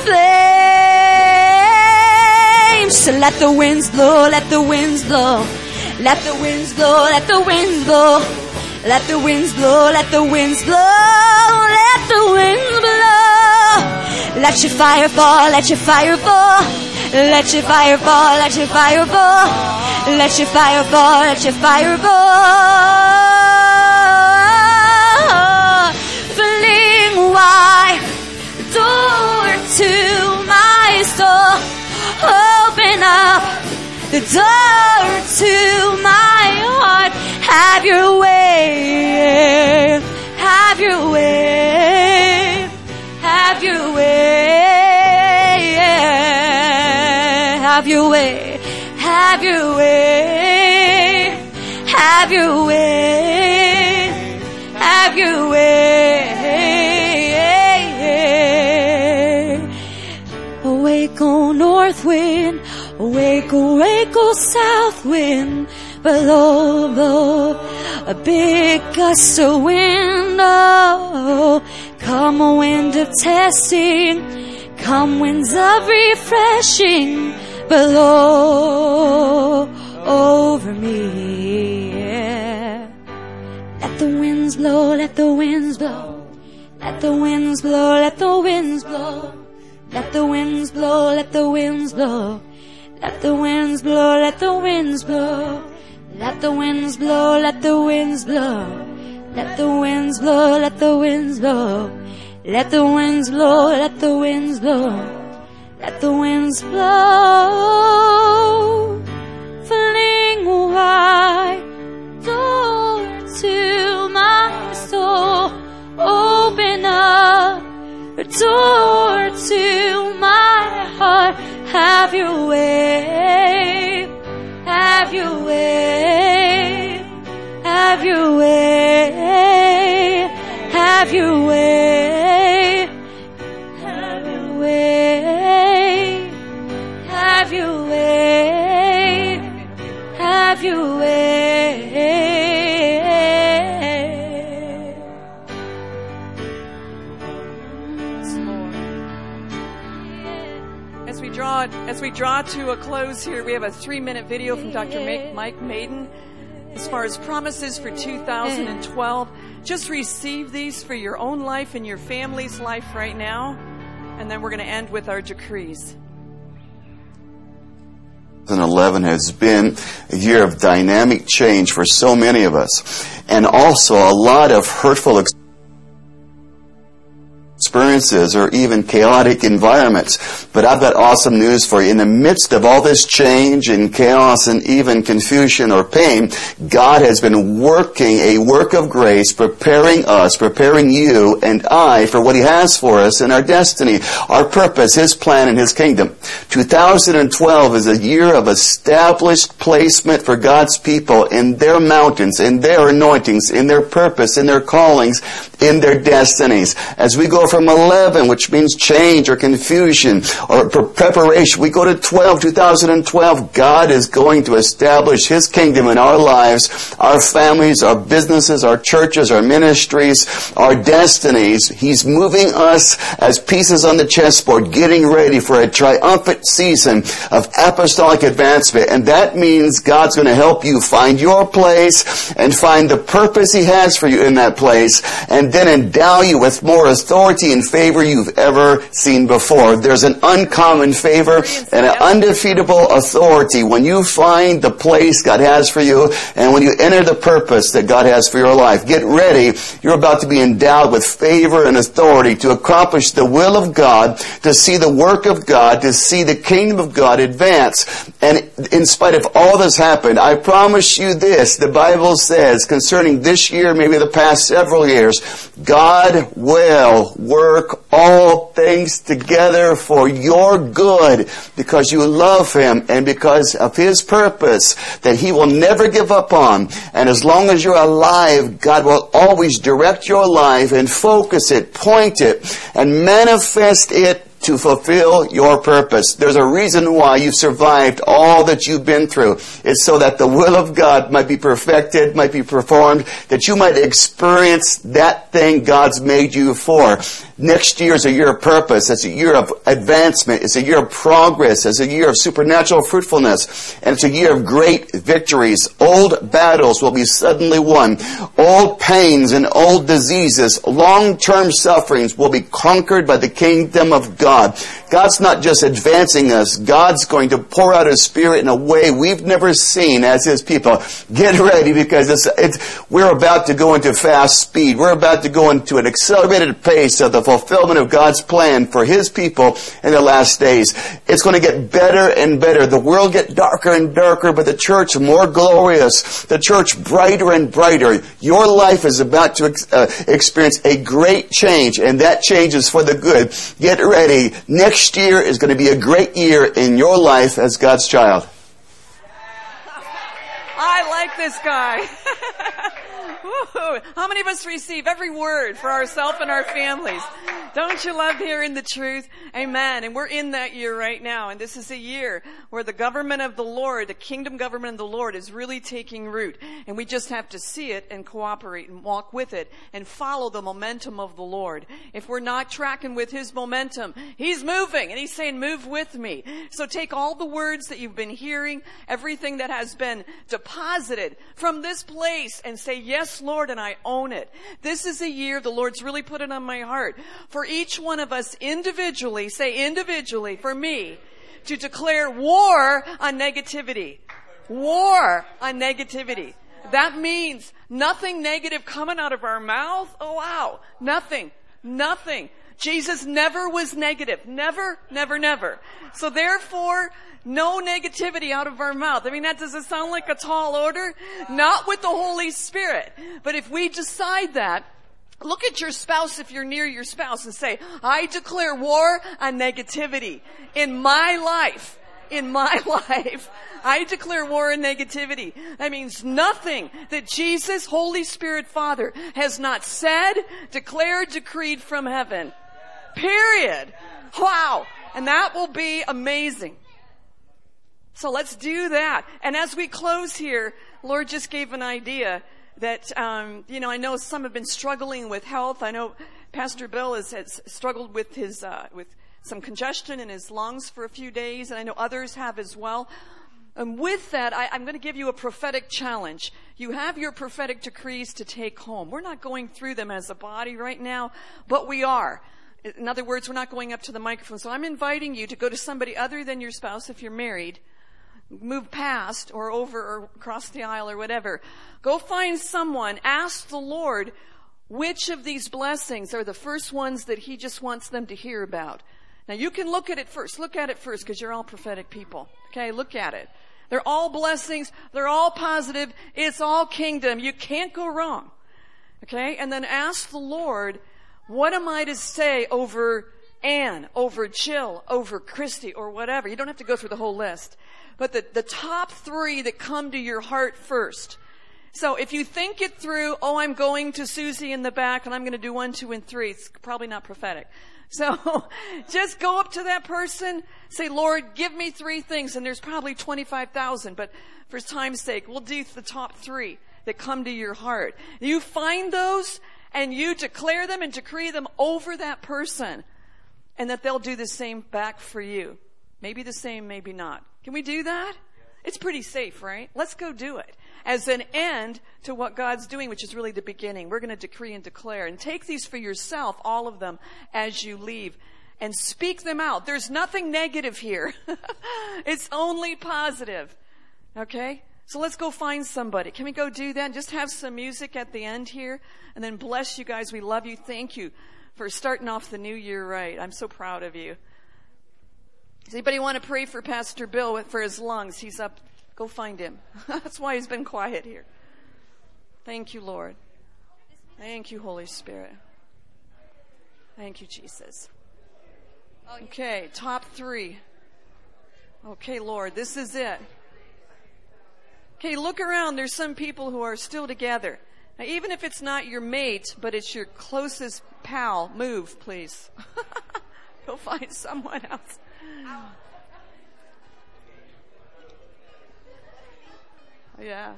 flames. So let the winds blow, let the winds blow. Let the winds blow, let the winds blow. Let the winds blow, let the winds blow. Let the winds blow. Let your fire fall, let your fire fall. Let your fire fall, let your fire fall. Let your fire fall, let your fire fall. Fling wide door to my soul. Open up the door to my heart. Have your way. Have your way. Have your way. your way, have your way, have your way, have your way. Awake, O north wind, awake, awake, O south wind, blow, blow, a big gust of wind, oh, come a wind of testing, come winds of refreshing, blow over me, yeah. Let the winds blow, let the winds blow, let the winds blow, let the winds blow, let the winds blow, let the winds blow, let the winds blow, let the winds blow, let the winds blow, let the winds blow, let the winds blow, let the winds blow, let the winds blow, let the winds blow, let the winds blow, fling wide door to my soul, open up a door to my heart, have your way, have your way, have your way, have your way, have your way, have your way, have your way. As we draw, as we draw to a close here, we have a three-minute video from Doctor Mike Maiden as far as promises for two thousand twelve. Just receive these for your own life and your family's life right now, and then we're going to end with our decrees. twenty eleven has been a year of dynamic change for so many of us, and also a lot of hurtful experiences. experiences or even chaotic environments. But I've got awesome news for you. In the midst of all this change and chaos and even confusion or pain, God has been working a work of grace, preparing us, preparing you and I for what He has for us in our destiny, our purpose, His plan, and His kingdom. two thousand twelve is a year of established placement for God's people in their mountains, in their anointings, in their purpose, in their callings, in their destinies. As we go from eleven, which means change or confusion or preparation, we go to twelve, two thousand twelve. God is going to establish His kingdom in our lives, our families, our businesses, our churches, our ministries, our destinies. He's moving us as pieces on the chessboard, getting ready for a triumphant season of apostolic advancement. And that means God's going to help you find your place and find the purpose He has for you in that place, and then endow you with more authority and favor you've ever seen before. There's an uncommon favor and an undefeatable authority when you find the place God has for you and when you enter the purpose that God has for your life. Get ready. You're about to be endowed with favor and authority to accomplish the will of God, to see the work of God, to see the kingdom of God advance. And in spite of all that's happened, I promise you this, the Bible says concerning this year, maybe the past several years, God will work all things together for your good because you love Him and because of His purpose that He will never give up on. And as long as you're alive, God will always direct your life and focus it, point it, and manifest it to fulfill your purpose. There's a reason why you've survived all that you've been through. It's so that the will of God might be perfected, might be performed, that you might experience that thing God's made you for. Next year is a year of purpose. It's a year of advancement. It's a year of progress. It's a year of supernatural fruitfulness. And it's a year of great victories. Old battles will be suddenly won. Old pains and old diseases, long-term sufferings will be conquered by the kingdom of God. God. God's not just advancing us. God's going to pour out His Spirit in a way we've never seen as His people. Get ready because it's, it's, we're about to go into fast speed. We're about to go into an accelerated pace of the fulfillment of God's plan for His people in the last days. It's going to get better and better. The world get darker and darker, but the church more glorious. The church brighter and brighter. Your life is about to uh, experience a great change, and that change is for the good. Get ready. Next next year is going to be a great year in your life as God's child. I like this guy. Woo-hoo. How many of us receive every word for ourselves and our families? Don't you love hearing the truth? Amen. And we're in that year right now. And this is a year where the government of the Lord, the kingdom government of the Lord, is really taking root. And we just have to see it and cooperate and walk with it and follow the momentum of the Lord. If we're not tracking with His momentum, He's moving and He's saying, move with me. So take all the words that you've been hearing, everything that has been deposited from this place, and say, yes, Lord, and I own it. This is a year the Lord's really put it on my heart for each one of us individually, say individually, for me, to declare war on negativity. War on negativity. That means nothing negative coming out of our mouth. Oh, wow. Nothing. Nothing. Jesus never was negative. Never, never, never. So therefore, no negativity out of our mouth. I mean, that doesn't sound like a tall order. Not with the Holy Spirit. But if we decide that, look at your spouse if you're near your spouse and say, I declare war on negativity in my life. In my life. I declare war on negativity. That means nothing that Jesus, Holy Spirit, Father, has not said, declared, decreed from heaven. Period. Wow. And that will be amazing. So let's do that. And as we close here, Lord just gave an idea that, um, you know, I know some have been struggling with health. I know Pastor Bill has, has struggled with his, uh, with some congestion in his lungs for a few days, and I know others have as well. And with that, I, I'm going to give you a prophetic challenge. You have your prophetic decrees to take home. We're not going through them as a body right now, but we are. In other words, we're not going up to the microphone. So I'm inviting you to go to somebody other than your spouse if you're married. Move past or over or across the aisle or whatever. Go find someone. Ask the Lord which of these blessings are the first ones that He just wants them to hear about. Now you can look at it first. Look at it first because you're all prophetic people. Okay, look at it. They're all blessings. They're all positive. It's all kingdom. You can't go wrong. Okay, and then ask the Lord, what am I to say over Ann, over Jill, over Christy, or whatever? You don't have to go through the whole list. But the, the top three that come to your heart first. So if you think it through, oh, I'm going to Susie in the back and I'm going to do one, two, and three. It's probably not prophetic. So just go up to that person, say, Lord, give me three things. And there's probably twenty-five thousand. But for time's sake, we'll do the top three that come to your heart. You find those and you declare them and decree them over that person. And that they'll do the same back for you. Maybe the same, maybe not. Can we do that? It's pretty safe, right? Let's go do it. As an end to what God's doing, which is really the beginning. We're going to decree and declare. And take these for yourself, all of them, as you leave. And speak them out. There's nothing negative here. It's only positive. Okay? So let's go find somebody. Can we go do that? Just have some music at the end here. And then bless you guys. We love you. Thank you for starting off the new year right. I'm so proud of you. Does anybody want to pray for Pastor Bill for his lungs? He's up. Go find him. That's why he's been quiet here. Thank you, Lord. Thank you, Holy Spirit. Thank you, Jesus. Okay, top three. Okay, Lord, this is it. Okay, look around. There's some people who are still together. Now, even if it's not your mate, but it's your closest pal, move, please. Go find someone else. Yeah.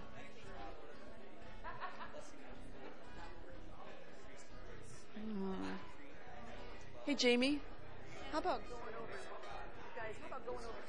Mm. Hey, Jamie, how about going over? Guys, how about going over?